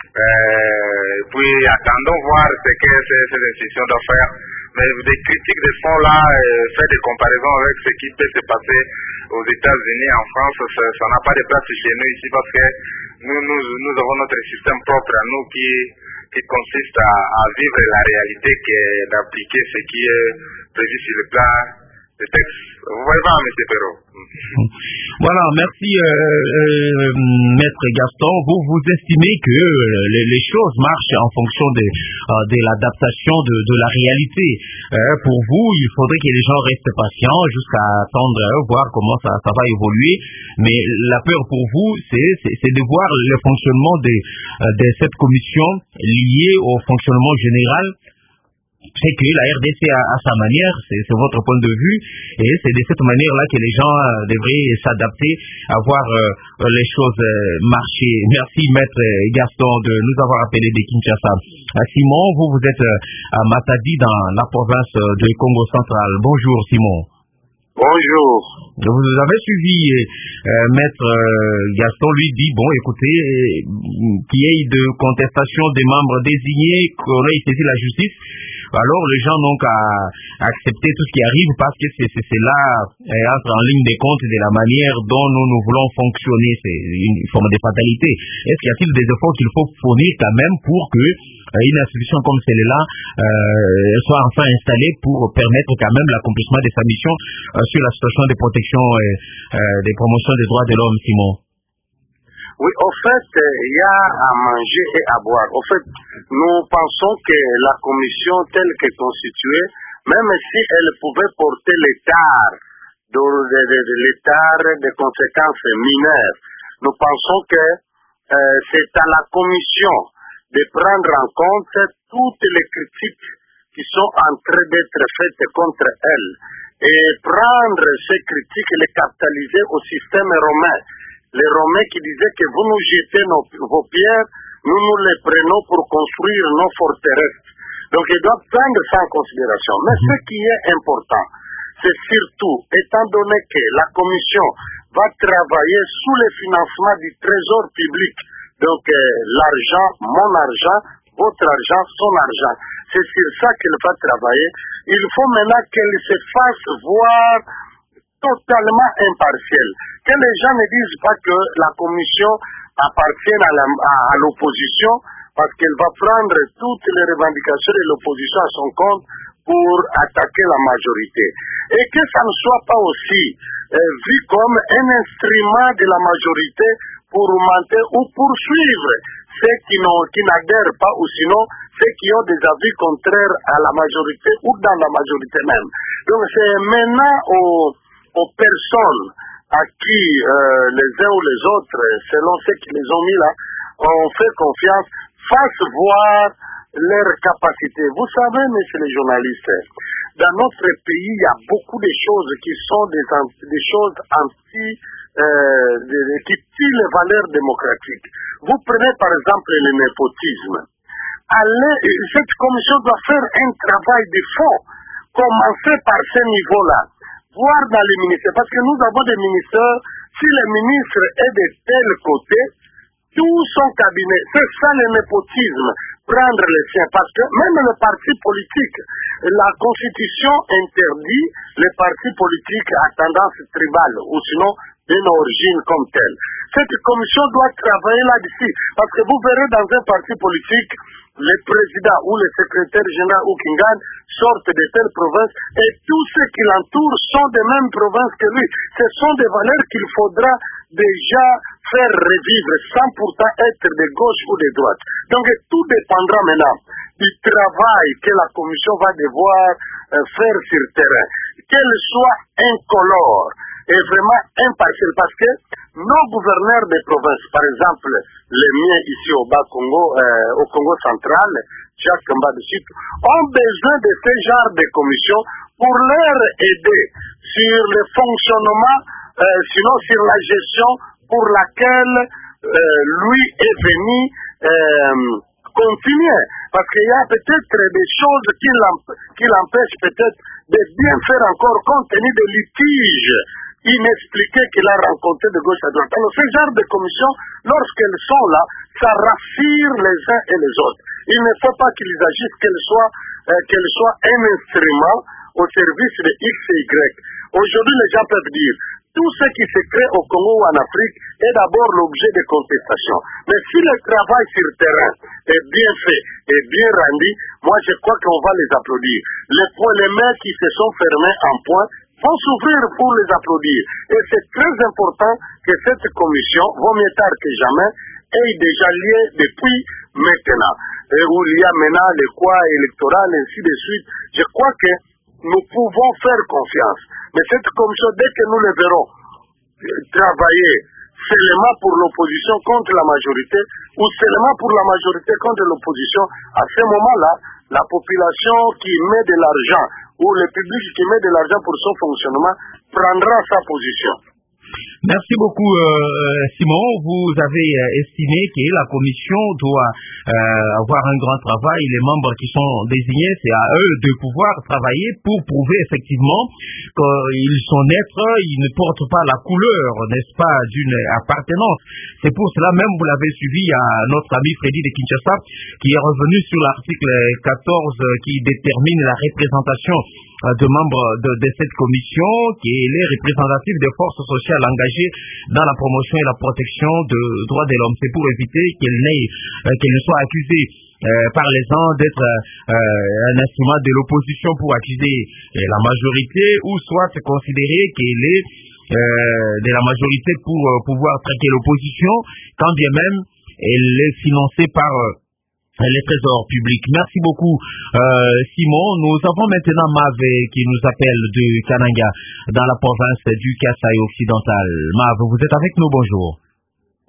Euh, puis attendons voir ce que ces, ces institutions doivent faire. Mais des critiques de fond là, euh, faire des comparaisons avec ce qui peut se passer aux États-Unis, en France, ça, ça n'a pas de place chez nous ici parce que nous, nous, nous avons notre système propre à nous qui, qui consiste à, à vivre la réalité, qui est d'appliquer ce qui est prévu sur le plan des textes. Vous voyez pas, M. Perrault? Voilà, merci euh, euh, Maître Gaston. Vous vous estimez que les, les choses marchent en fonction de, euh, de l'adaptation de, de la réalité. Euh, pour vous, il faudrait que les gens restent patients jusqu'à attendre, euh, voir comment ça, ça va évoluer. Mais la peur pour vous, c'est, c'est, c'est de voir le fonctionnement de, de cette commission liée au fonctionnement général. C'est que la R D C a, a sa manière, c'est, c'est votre point de vue, et c'est de cette manière-là que les gens euh, devraient s'adapter à voir euh, les choses euh, marcher. Merci Maître Gaston de nous avoir appelé de Kinshasa. À Simon, vous, vous êtes euh, à Matadi dans la province de Congo central. Bonjour Simon. Bonjour. Vous avez suivi euh, Maître euh, Gaston, lui dit, bon écoutez, euh, qu'il y ait de contestation des membres désignés, qu'on ait saisi la justice. Alors les gens n'ont qu'à accepter tout ce qui arrive parce que c'est, c'est, c'est là, euh, entre en ligne des comptes de la manière dont nous nous voulons fonctionner. C'est une forme de fatalité. Est-ce qu'il y a-t-il des efforts qu'il faut fournir quand même pour que euh, une institution comme celle-là euh, soit enfin installée pour permettre quand même l'accomplissement de sa mission euh, sur la situation de protection et euh, euh, des promotions des droits de l'homme, Simon? Oui, au fait, il y a à manger et à boire. Au fait, nous pensons que la commission telle qu'elle est constituée, même si elle pouvait porter l'écart de, de, de, de l'écart des conséquences mineures, nous pensons que euh, c'est à la commission de prendre en compte toutes les critiques qui sont en train d'être faites contre elle et prendre ces critiques et les capitaliser au système romain les Romains qui disaient que vous nous jetez nos, vos pierres, nous nous les prenons pour construire nos forteresses. Donc ils doivent prendre ça en considération. Mais ce qui est important, c'est surtout, étant donné que la commission va travailler sous le financement du trésor public, donc euh, l'argent, mon argent, votre argent, son argent, c'est sur ça qu'elle va travailler. Il faut maintenant qu'elle se fasse voir totalement impartielle. Que les gens ne disent pas que la commission appartient à, la, à, à l'opposition, parce qu'elle va prendre toutes les revendications de l'opposition à son compte pour attaquer la majorité. Et que ça ne soit pas aussi euh, vu comme un instrument de la majorité pour augmenter ou poursuivre ceux qui, qui n'adhèrent pas, ou sinon ceux qui ont des avis contraires à la majorité ou dans la majorité même. Donc c'est maintenant aux, aux personnes à qui euh, les uns ou les autres, selon ceux qui les ont mis là, ont fait confiance, fassent voir leur capacité. Vous savez, messieurs les journalistes, dans notre pays, il y a beaucoup de choses qui sont des, des choses anti, euh, de, qui tuent les valeurs démocratiques. Vous prenez par exemple le népotisme. Allez, cette commission doit faire un travail de fond, commencer par ce niveau-là, voir dans les ministères, parce que nous avons des ministères, si le ministre est de tel côté, tout son cabinet, c'est ça le népotisme, prendre les siens, parce que même le parti politique, la constitution interdit les partis politiques à tendance tribale, ou sinon d'une origine comme telle. Cette commission doit travailler là-dessus, parce que vous verrez dans un parti politique, les présidents ou les secrétaires généraux ou Kingan sortent de telle province et tous ceux qui l'entourent sont des mêmes provinces que lui. Ce sont des valeurs qu'il faudra déjà faire revivre sans pourtant être de gauche ou de droite. Donc tout dépendra maintenant du travail que la commission va devoir euh, faire sur le terrain. Qu'elle soit incolore et vraiment impartiale, parce que nos gouverneurs des provinces, par exemple les miens ici au Bas-Congo, euh, au Congo central, Jacques Mbadouchit, ont besoin de ce genre de commissions pour leur aider sur le fonctionnement, euh, sinon sur la gestion pour laquelle euh, lui est venu euh, continuer. Parce qu'il y a peut-être des choses qui l'empêchent peut-être de bien faire encore compte tenu des litiges inexpliqués qu'il a rencontrés de gauche à droite. Alors ce genre de commissions, lorsqu'elles sont là, ça rassure les uns et les autres. Il ne faut pas qu'ils agissent, qu'elles soient, euh, qu'elles soient un instrument au service de X et Y. Aujourd'hui, les gens peuvent dire, tout ce qui se crée au Congo ou en Afrique est d'abord l'objet de contestation. Mais si le travail sur le terrain est bien fait et bien rendu, moi je crois qu'on va les applaudir. Les points, les mains qui se sont fermés en point vont s'ouvrir pour les applaudir. Et c'est très important que cette commission, vaut mieux tard que jamais, est déjà liée depuis maintenant. Et où il y a maintenant les quoi électoraux, ainsi de suite. Je crois que nous pouvons faire confiance. Mais cette commission, dès que nous le verrons travailler seulement pour l'opposition contre la majorité, ou seulement pour la majorité contre l'opposition, à ce moment-là, la population qui met de l'argent, ou le public qui met de l'argent pour son fonctionnement, prendra sa position. Merci beaucoup, euh, Simon. Vous avez estimé que la commission doit euh, avoir un grand travail. Les membres qui sont désignés, c'est à eux de pouvoir travailler pour prouver effectivement qu'ils sont neutres, ils ne portent pas la couleur, n'est-ce pas, d'une appartenance. C'est pour cela même, vous l'avez suivi, à notre ami Freddy de Kinshasa, qui est revenu sur l'article quatorze qui détermine la représentation de membres de, de cette commission, qui est les représentatifs des forces sociales engagées dans la promotion et la protection des droits de l'homme. C'est pour éviter qu'elle n'ait, euh, qu'elle ne soit accusée euh, par les uns d'être euh, un instrument de l'opposition pour accuser euh, la majorité, ou soit se considérer qu'elle est euh, de la majorité pour euh, pouvoir traiter l'opposition, quand bien même elle est financée par euh, les trésors publics. Merci beaucoup, euh, Simon. Nous avons maintenant Mave qui nous appelle de Kananga, dans la province du Kasaï occidental. Mave, vous êtes avec nous, bonjour.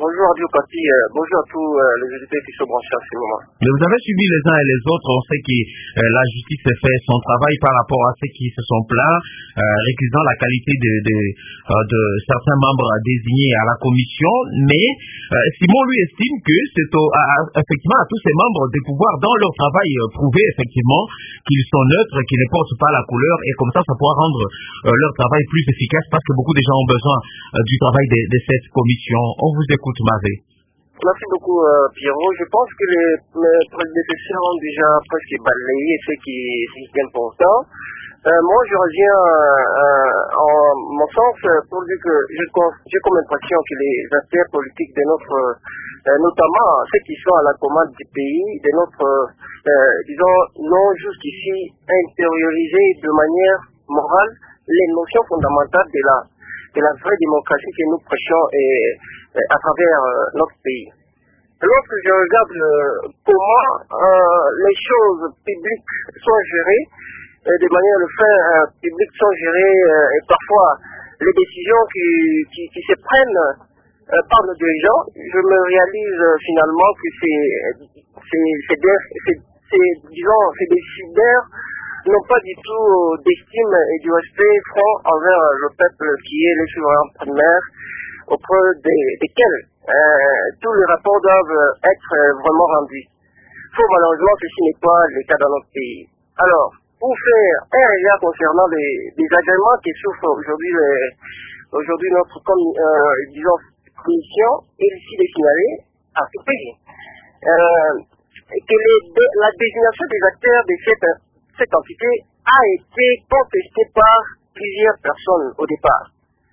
Bonjour Radio Papi, euh, bonjour à tous euh, les auditeurs qui sont branchés à ce moment. Mais vous avez suivi les uns et les autres. On sait que euh, la justice a fait son travail par rapport à ceux qui se sont plaints, euh, récusant la qualité de, de, euh, de certains membres désignés à la commission. Mais euh, Simon lui estime que c'est au, à, effectivement à tous ces membres de pouvoir, dans leur travail, euh, prouver effectivement qu'ils sont neutres, qu'ils ne portent pas la couleur, et comme ça, ça pourra rendre euh, leur travail plus efficace, parce que beaucoup de gens ont besoin euh, du travail de, de cette commission. On vous écoute, Mavé. Merci beaucoup, euh, Pierrot. Je pense que les, mes prédécesseurs ont déjà presque balayé ce qui, ce qui est important. Euh, moi, je reviens euh, en mon sens pour dire que j'ai comme impression que les acteurs politiques de notre, euh, notamment ceux qui sont à la commande du pays, de notre, euh, disons, non jusqu'ici intériorisé de manière morale les notions fondamentales de la, de la vraie démocratie que nous prêchons et, et à travers euh, notre pays. Lorsque je regarde euh, comment euh, les choses publiques sont gérées, et de manière le fait euh, publics sont gérées euh, et parfois les décisions qui, qui, qui se prennent euh, par nos dirigeants, je me réalise euh, finalement que c'est, c'est, c'est, c'est, c'est disons, ces décideurs n'ont pas du tout euh, d'estime et du respect franc envers le peuple qui est le souverain primaire, auprès des, desquels euh, tous les rapports doivent être euh, vraiment rendus. Faut malheureusement ceci n'est pas le cas dans notre pays. Alors, pour faire un regard concernant les, les agréments qui souffrent aujourd'hui les, aujourd'hui notre euh, disons, commission, et ici les signaler à ce pays. Euh, que les, la désignation des acteurs de cette, cette entité a été contestée par plusieurs personnes au départ,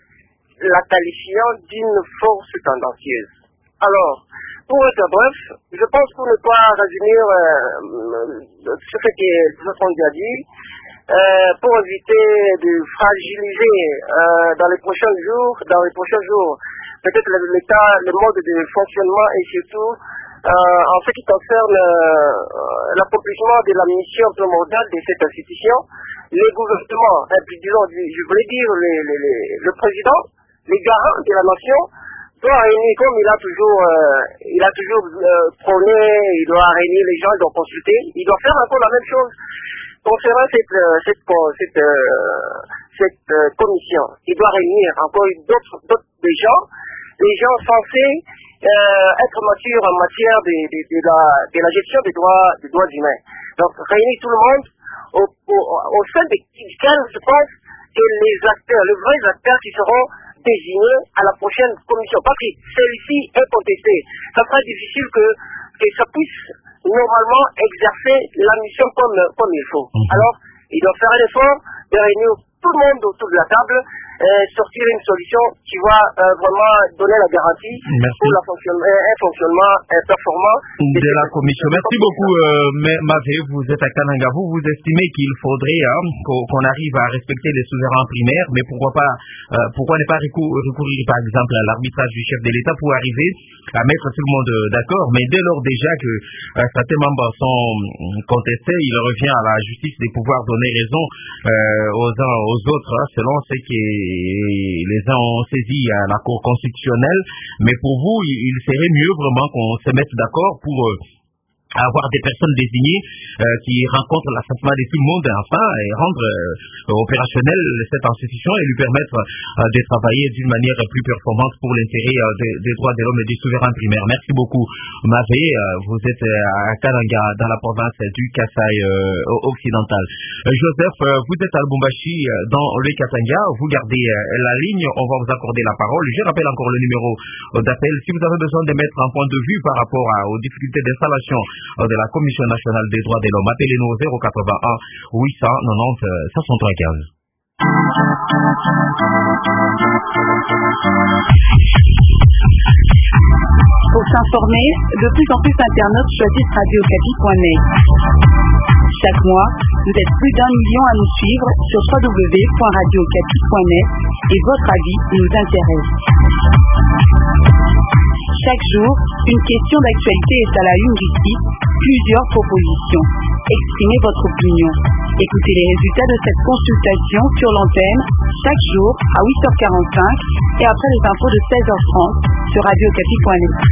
la qualifiant d'une force tendancieuse. Alors, pour être bref, je pense pour ne pas résumer euh, ce que nous avons déjà dit, euh, pour éviter de fragiliser euh, dans les prochains jours, dans les prochains jours, peut-être l'état, le mode de fonctionnement et surtout euh, en ce qui concerne euh, l'accomplissement de la mission primordiale de cette institution, les gouvernements, et puis disons, je voulais dire les, les, les, le président, les garants de la nation, doit réunir, comme il a toujours, euh, il a toujours euh, prôné, il doit réunir les gens, il doit consulter, il doit faire encore la même chose concernant cette, cette, cette, euh, cette euh, commission. Il doit réunir encore d'autres, d'autres des gens, les gens censés euh, être matures en matière de, de, de, la, de la gestion des droits, des droits humains. Donc réunir tout le monde au, au, au sein desquels je pense que les acteurs, les vrais acteurs qui seront désignés à la prochaine commission, parce que celle-ci est contestée. Ça sera difficile que, que ça puisse normalement exercer la mission comme, comme il faut. Mm-hmm. Alors, il doit faire un effort de réunir tout le monde autour de la table, euh, sortir une solution qui va euh, vraiment donner la garantie Merci. pour la fonction, euh, un fonctionnement euh, performant de, de la commission. Merci beaucoup, euh, Mavé. Vous êtes à Kananga. Vous, vous estimez qu'il faudrait hein, qu'on arrive à respecter les souverains primaires, mais pourquoi pas, euh, pourquoi ne pas recou recourir, par exemple, à l'arbitrage du chef de l'État pour arriver à mettre tout le monde d'accord, mais dès lors déjà que euh, certains membres sont contestés, il revient à la justice de pouvoir donner raison euh, aux uns aux autres, hein, selon ce que les uns ont saisi à la Cour constitutionnelle. Mais pour vous, il serait mieux vraiment qu'on se mette d'accord pour euh, avoir des personnes désignées euh, qui rencontrent l'assentiment de tout le monde enfin et rendre euh, opérationnelle cette institution et lui permettre euh, de travailler d'une manière plus performante pour l'intérêt euh, des, des droits de l'homme et des souverains primaires. Merci beaucoup, Mavé. Euh, vous êtes à Kananga, dans la province du Kasaï euh, occidental. Euh, Joseph, euh, vous êtes à Lubumbashi, euh, dans le Katanga. Vous gardez euh, la ligne, on va vous accorder la parole. Je rappelle encore le numéro euh, d'appel. Si vous avez besoin de mettre un point de vue par rapport à, aux difficultés d'installation de la Commission nationale des droits de l'homme, appelez-nous au zéro quatre-vingt-un huit cent quatre-vingt-dix cinq cent quinze. Pour s'informer, de plus en plus d'internautes choisissent radio capi point net. Chaque mois, vous êtes plus d'un million à nous suivre sur w w w point radio capi point net et votre avis nous intéresse. Chaque jour, une question d'actualité est à la une du site, plusieurs propositions. Exprimez votre opinion. Écoutez les résultats de cette consultation sur l'antenne chaque jour à huit heures quarante-cinq et après les infos de seize heures trente sur radio okapi point net.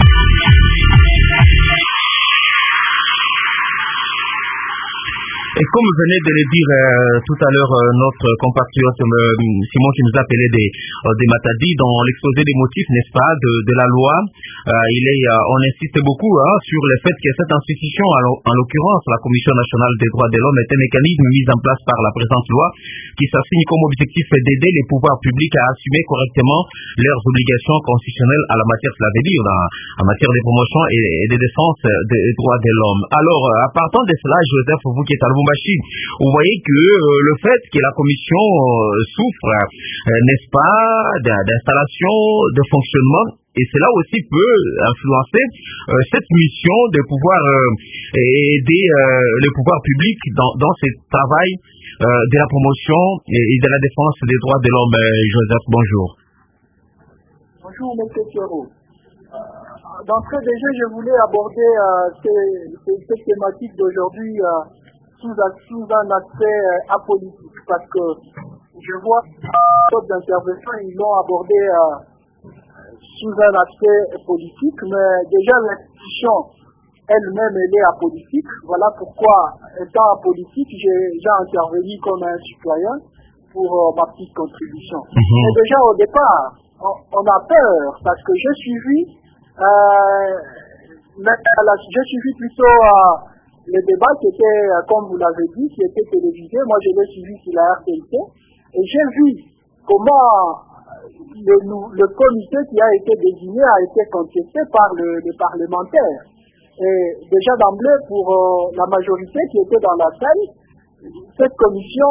Et comme venait de le dire euh, tout à l'heure euh, notre compatriote euh, Simon qui nous appelait des, euh, des Matadi, dans l'exposé des motifs, n'est-ce pas, de, de la loi, euh, il est, euh, on insiste beaucoup hein, sur le fait que cette institution, en l'occurrence la Commission nationale des droits de l'homme, est un mécanisme mis en place par la présente loi qui s'assigne comme objectif d'aider les pouvoirs publics à assumer correctement leurs obligations constitutionnelles à la matière, cela veut dire, en matière de promotion et, et de défense des droits de l'homme. Alors, à partant de cela, Joseph, vous qui êtes à Lubumbashi, vous voyez que euh, le fait que la commission euh, souffre, euh, n'est-ce pas, d'installation, de fonctionnement, et cela aussi peut influencer euh, cette mission de pouvoir euh, aider euh, le pouvoir public dans, dans ce travail euh, de la promotion et, et de la défense des droits de l'homme. Joseph, bonjour. Bonjour, M. Thiero. D'entrée déjà, je voulais aborder euh, ces, ces, cette thématique d'aujourd'hui euh, sous, sous un aspect euh, apolitique, parce que je vois d'autres interventions, ils l'ont abordé euh, sous un aspect politique, mais déjà l'institution elle-même, elle est apolitique. Voilà pourquoi, étant apolitique, j'ai déjà intervenu comme un citoyen pour euh, ma petite contribution. Mm-hmm. Mais déjà au départ, on, on a peur, parce que j'ai suivi Euh, j'ai suivi plutôt euh, les débats qui étaient, euh, comme vous l'avez dit, qui étaient télévisés. Moi, je l'ai suivi sur la R T L C et j'ai vu comment le, le comité qui a été désigné a été contesté par le, les parlementaires. Et déjà d'emblée, pour euh, la majorité qui était dans la salle, cette commission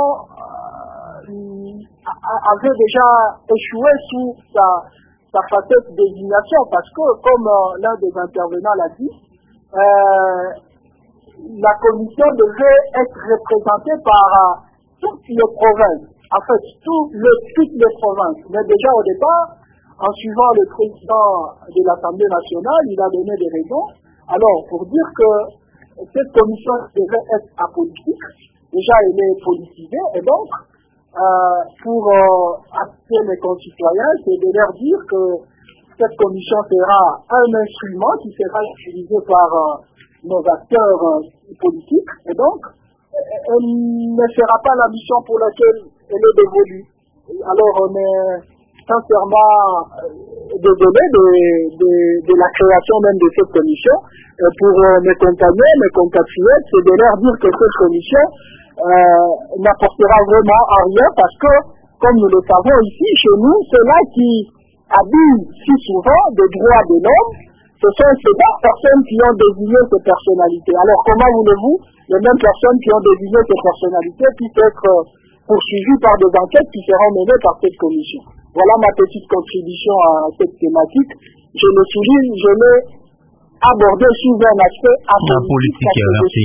euh, avait déjà échoué sous sa sa facette désignation, parce que, comme euh, l'un des intervenants l'a dit, euh, la commission devait être représentée par euh, toutes les provinces, en fait, tout le, toutes les provinces. Mais déjà au départ, en suivant le président de l'Assemblée nationale, il a donné des raisons. Alors, pour dire que cette commission devait être apolitique, déjà elle est politisée, et donc, Euh, pour euh, appuyer mes concitoyens, c'est de leur dire que cette commission sera un instrument qui sera utilisé par euh, nos acteurs euh, politiques, et donc elle ne fera pas la mission pour laquelle elle est dévolue. Alors on est sincèrement désolé de, de, de la création même de cette commission. Et pour euh, mes compagnons, mes compatriotes, c'est de leur dire que cette commission Euh, n'apportera vraiment à rien, parce que, comme nous le savons ici, chez nous, ceux-là qui abusent si souvent des droits de l'homme, ce sont ces personnes qui ont désigné ces personnalités. Alors comment voulez-vous, les mêmes personnes qui ont désigné ces personnalités puissent être euh, poursuivies par des enquêtes qui seront menées par cette commission? Voilà ma petite contribution à cette thématique. Je le souligne, je l'ai abordé sous un aspect apolitique. Merci.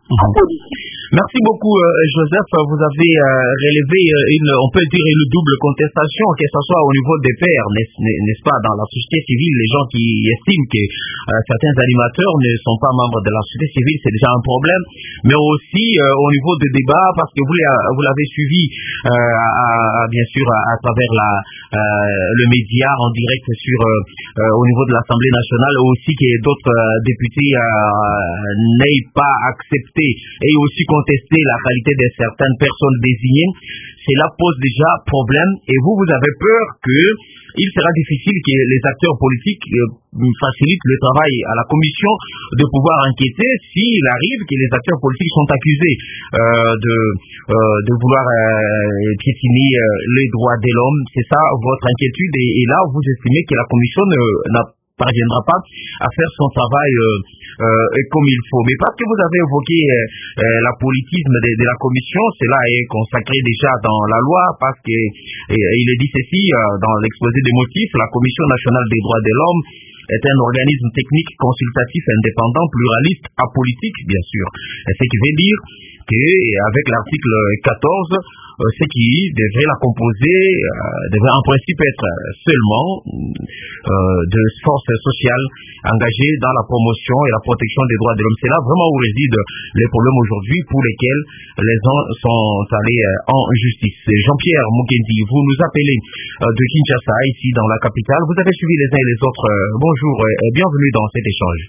Merci beaucoup, euh, Joseph. Vous avez euh, relevé euh, une, on peut dire une double contestation, que ce soit au niveau des pairs, n'est-ce, n'est-ce pas, dans la société civile, les gens qui estiment que euh, certains animateurs ne sont pas membres de la société civile, c'est déjà un problème, mais aussi euh, au niveau des débats, parce que vous, vous l'avez suivi, euh, à, à, bien sûr, à, à travers la, euh, le média en direct sur, euh, au niveau de l'Assemblée nationale, aussi que d'autres euh, députés euh, n'aient pas accepté et aussi contester la qualité de certaines personnes désignées, cela pose déjà problème, et vous, vous avez peur que il sera difficile que les acteurs politiques euh, facilitent le travail à la commission de pouvoir enquêter s'il arrive que les acteurs politiques sont accusés euh, de, euh, de vouloir euh, piétiner euh, les droits de l'homme. C'est ça votre inquiétude, et, et là vous estimez que la commission ne, n'a parviendra pas à faire son travail euh, euh, comme il faut. Mais parce que vous avez évoqué euh, euh, la politisme de, de la commission, cela est consacré déjà dans la loi, parce que et, il est dit ceci euh, dans l'exposé des motifs: la Commission nationale des droits de l'homme est un organisme technique consultatif indépendant, pluraliste, apolitique, bien sûr. Ce qui veut dire qu'avec l'article quatorze, euh, ce qui devrait la composer euh, devrait en principe être seulement euh, de forces sociales engagées dans la promotion et la protection des droits de l'homme. C'est là vraiment où résident les problèmes aujourd'hui pour lesquels les gens sont allés euh, en justice. Jean-Pierre Mukendi, vous nous appelez euh, de Kinshasa, ici dans la capitale. Vous avez suivi les uns et les autres. Euh, bonjour et bienvenue dans cet échange.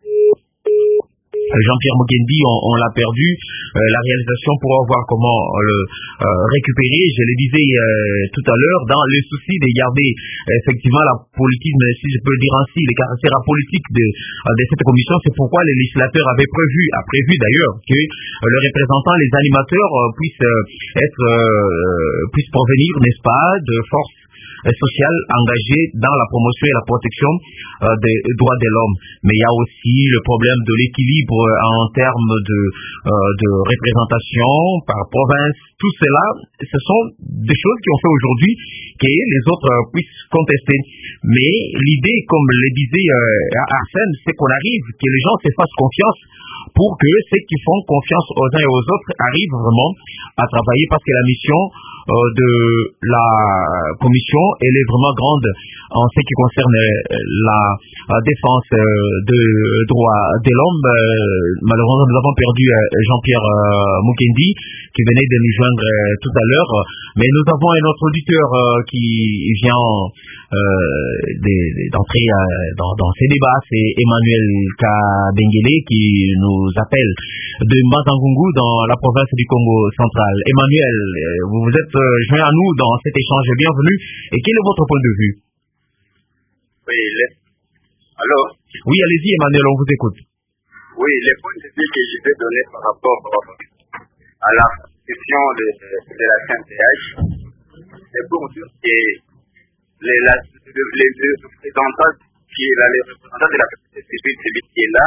Jean-Pierre Mukendi, on, on l'a perdu. Euh, la réalisation pour voir comment le euh, récupérer. Je le disais euh, tout à l'heure, dans le souci de garder euh, effectivement la politique, mais si je peux le dire ainsi, les caractères politiques de, de cette commission. C'est pourquoi les législateurs avaient prévu, a prévu d'ailleurs, que euh, le représentant, les animateurs euh, puissent euh, être, euh, puissent provenir, n'est-ce pas, de forces sociales engagées dans la promotion et la protection euh, des droits de l'homme. Mais il y a aussi le problème de l'équilibre en termes de, euh, de représentation par province. Tout cela, ce sont des choses qui ont fait aujourd'hui que les autres euh, puissent contester. Mais l'idée, comme le disait euh, Arsène, c'est qu'on arrive, que les gens se fassent confiance pour que ceux qui font confiance aux uns et aux autres arrivent vraiment à travailler, parce que la mission euh, de la commission, elle est vraiment grande en ce qui concerne la, la défense euh, des droits de l'homme. Euh, malheureusement, nous avons perdu euh, Jean-Pierre euh, Mukendi, qui venait de nous joindre euh, tout à l'heure, mais nous avons un autre auditeur euh, qui vient euh, d'entrer euh, dans, dans ces débats. C'est Emmanuel Kabengele qui nous appelle de Mazangungu dans la province du Congo central. Emmanuel, vous vous êtes joint à nous dans cet échange. Bienvenue. Et quel est votre point de vue? Oui, les... Allô? Oui, allez-y Emmanuel, on vous écoute. Oui, les points de vue que je vais donner par rapport à la question de, de la C N T H, c'est pour dire que les, la, les, les représentants qui est là, les représentants de la société civile, civile qui est là,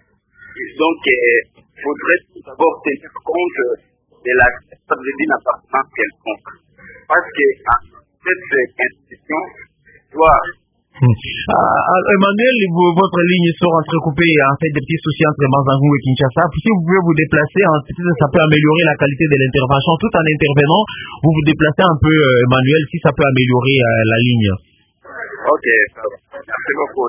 donc il euh, faudrait tout d'abord tenir compte de la stabilité d'une appartenance quelconque. Parce que cette institution doit... Hum. Ah, Emmanuel, vous, votre ligne sera entrecoupée en fait des petits soucis entre Mazangungu et Kinshasa. Si vous pouvez vous déplacer, en, ça peut améliorer la qualité de l'intervention. Tout en intervenant, vous vous déplacez un peu, euh, Emmanuel, si ça peut améliorer euh, la ligne. Ok, merci beaucoup.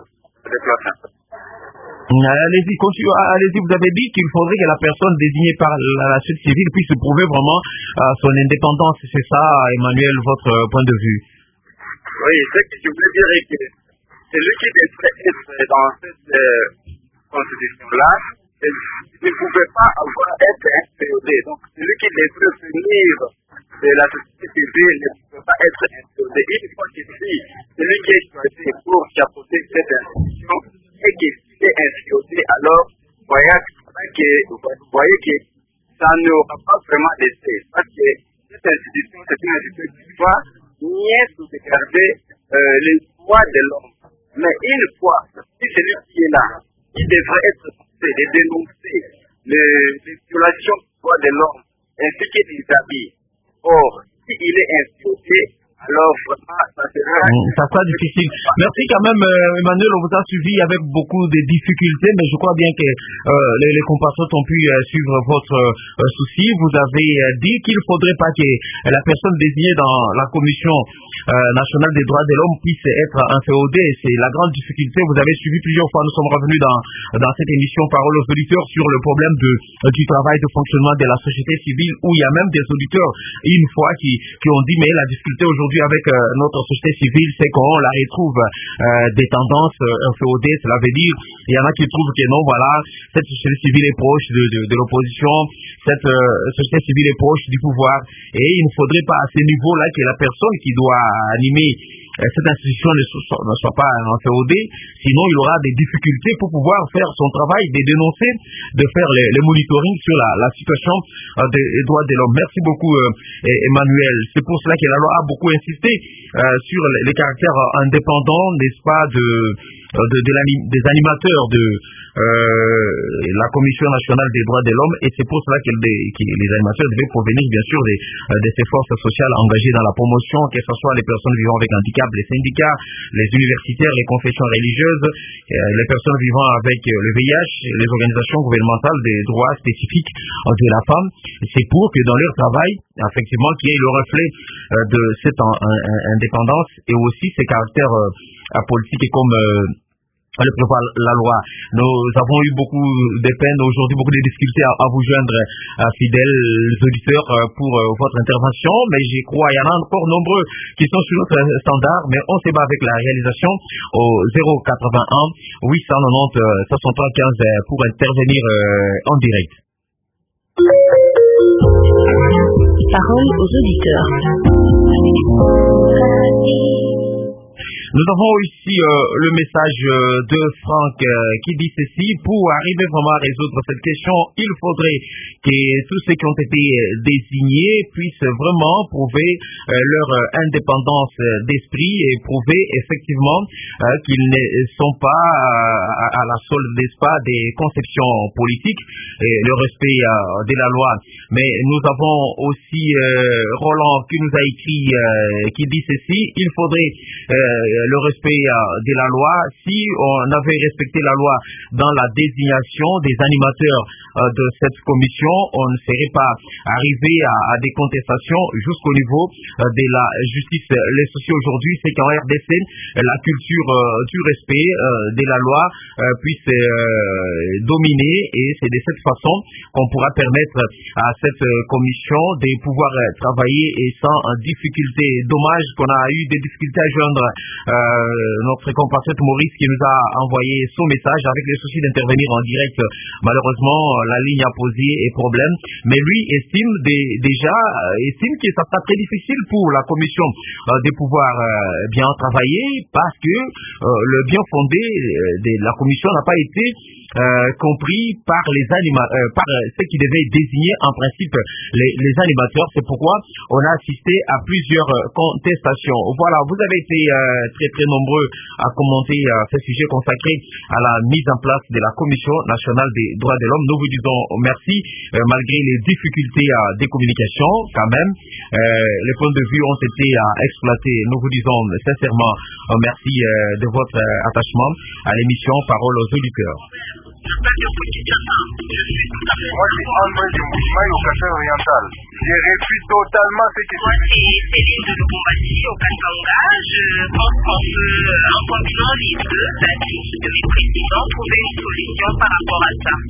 Allez-y, continue, allez-y, vous avez dit qu'il faudrait que la personne désignée par la, la société civile puisse prouver vraiment euh, son indépendance. C'est ça, Emmanuel, votre euh, point de vue? Oui, ce que je voulais dire est que celui qui devrait être dans cette euh, constitution-là, ne pouvait pas avoir être un P O D. Donc, celui qui devrait venir de la société civile ne pouvait pas être un P O D. Une fois que si celui qui est choisi pour chapeauter cette institution et qui est un P O D, alors vous voyez que, vous voyez que ça n'aura pas vraiment d'effet. Parce que cette institution, c'est une institution qui doit nier sous garder euh, les droits de l'homme. Mais une fois, si celui qui est là, il devrait être censé de dénoncer les, les violations des droits de l'homme ainsi que des habits. Or, s'il est insulté, alors vraiment, ça sera... Ça sera difficile. Merci quand même, euh, Emmanuel, on vous a suivi avec beaucoup de difficultés, mais je crois bien que euh, les, les compatriotes ont pu euh, suivre votre euh, souci. Vous avez euh, dit qu'il ne faudrait pas que la personne désignée dans la commission euh, nationale des droits de l'homme puisse être un F O D. C'est la grande difficulté. Vous avez suivi plusieurs fois. Nous sommes revenus dans, dans cette émission Parole aux auditeurs sur le problème de, euh, du travail de fonctionnement de la société civile, où il y a même des auditeurs, une fois, qui, qui ont dit, mais la difficulté aujourd'hui avec euh, notre société civile, c'est qu'on la retrouve euh, des tendances euh, F O D. Cela veut dire, il y en a qui trouvent que non, voilà, cette société civile est proche de, de, de l'opposition, cette euh, société civile est proche du pouvoir, et il ne faudrait pas à ce niveau-là que la personne qui doit animer euh, cette institution ne soit, ne soit pas en F O D, sinon il aura des difficultés pour pouvoir faire son travail, de dénoncer, de faire le, le monitoring sur la, la situation euh, des, des droits de l'homme. Merci beaucoup euh, Emmanuel. C'est pour cela que la loi a beaucoup insisté euh, sur les, les caractères indépendants, n'est-ce pas, de de, de des animateurs de euh, la Commission nationale des droits de l'homme, et c'est pour cela que les, que les animateurs devaient provenir bien sûr des, de ces forces sociales engagées dans la promotion, que ce soit les personnes vivant avec handicap, les syndicats, les universitaires, les confessions religieuses, euh, les personnes vivant avec le V I H, les organisations gouvernementales des droits spécifiques de la femme. C'est pour que dans leur travail, effectivement, qu'il y ait le reflet euh, de cette en, en, indépendance et aussi ses caractères euh, politiques comme euh, le prévoit la loi. Nous avons eu beaucoup de peines aujourd'hui, beaucoup de difficultés à, à vous joindre, à fidèles auditeurs, pour euh, votre intervention, mais j'y crois, il y en a encore nombreux qui sont sur notre standard, mais on se bat avec la réalisation au zéro quatre-vingt-un huit cent quatre-vingt-dix soixante-trois quinze pour intervenir euh, en direct. Parole aux auditeurs. Nous avons ici euh, le message euh, de Franck euh, qui dit ceci: pour arriver vraiment à résoudre cette question, il faudrait que tous ceux qui ont été désignés puissent vraiment prouver euh, leur euh, indépendance d'esprit et prouver effectivement euh, qu'ils ne sont pas euh, à, à la solde, n'est-ce pas, des conceptions politiques et le respect euh, de la loi. Mais nous avons aussi euh, Roland qui nous a écrit, euh, qui dit ceci: il faudrait euh, le respect de la loi. Si on avait respecté la loi dans la désignation des animateurs de cette commission, on ne serait pas arrivé à, à des contestations jusqu'au niveau de la justice. Les soucis aujourd'hui, c'est qu'en R D C, la culture du respect de la loi puisse dominer, et c'est de cette façon qu'on pourra permettre à cette commission de pouvoir travailler et sans difficulté. Dommage qu'on a eu des difficultés à joindre Euh, notre compatriote Maurice qui nous a envoyé son message avec le souci d'intervenir en direct. Malheureusement, la ligne a posé un problème, mais lui estime des, déjà euh, estime que ça sera très difficile pour la commission euh, de pouvoir euh, bien travailler, parce que euh, le bien fondé de la commission n'a pas été euh, compris par les anima euh, par ceux qui devaient désigner en principe les, les animateurs. C'est pourquoi on a assisté à plusieurs contestations. Voilà, vous avez été euh, très très nombreux à commenter euh, ce sujet consacré à la mise en place de la Commission nationale des droits de l'homme. Nous vous disons merci, euh, malgré les difficultés euh, des communications, quand même. Euh, les points de vue ont été euh, exploités. Nous vous disons sincèrement euh, merci euh, de votre euh, attachement à l'émission Parole aux auditeurs. Moi, c'est André du Mouvement au Cassel oriental. Je refuse totalement ce qui se Moi, c'est Céline de Lubumbashi au Katanga. Je pense qu'on peut, en combinant les deux avis de mes présidents, trouver une solution par rapport à ça.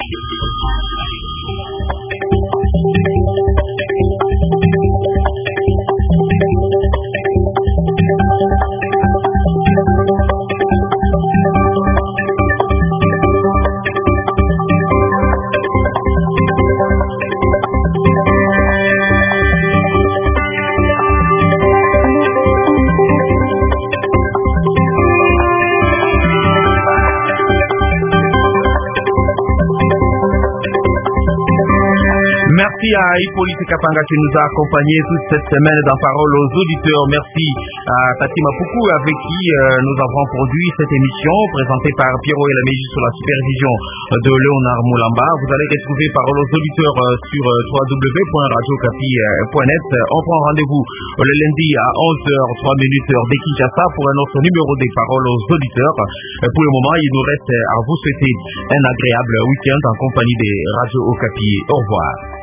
Merci à Hippolyte Kapanga qui nous a accompagnés toute cette semaine dans Parole aux auditeurs. Merci à Tatima Poukou avec qui euh, nous avons produit cette émission présentée par Pierrot et la Mégie sur la supervision de Léonard Moulamba. Vous allez retrouver Parole aux auditeurs euh, sur euh, w w w point radio okapi point net. On prend rendez-vous euh, le lundi à onze heures trois heure de Kinshasa pour un autre numéro des Paroles aux auditeurs. Euh, pour le moment, il nous reste à vous souhaiter un agréable week-end en compagnie des Radio Okapi. Au revoir.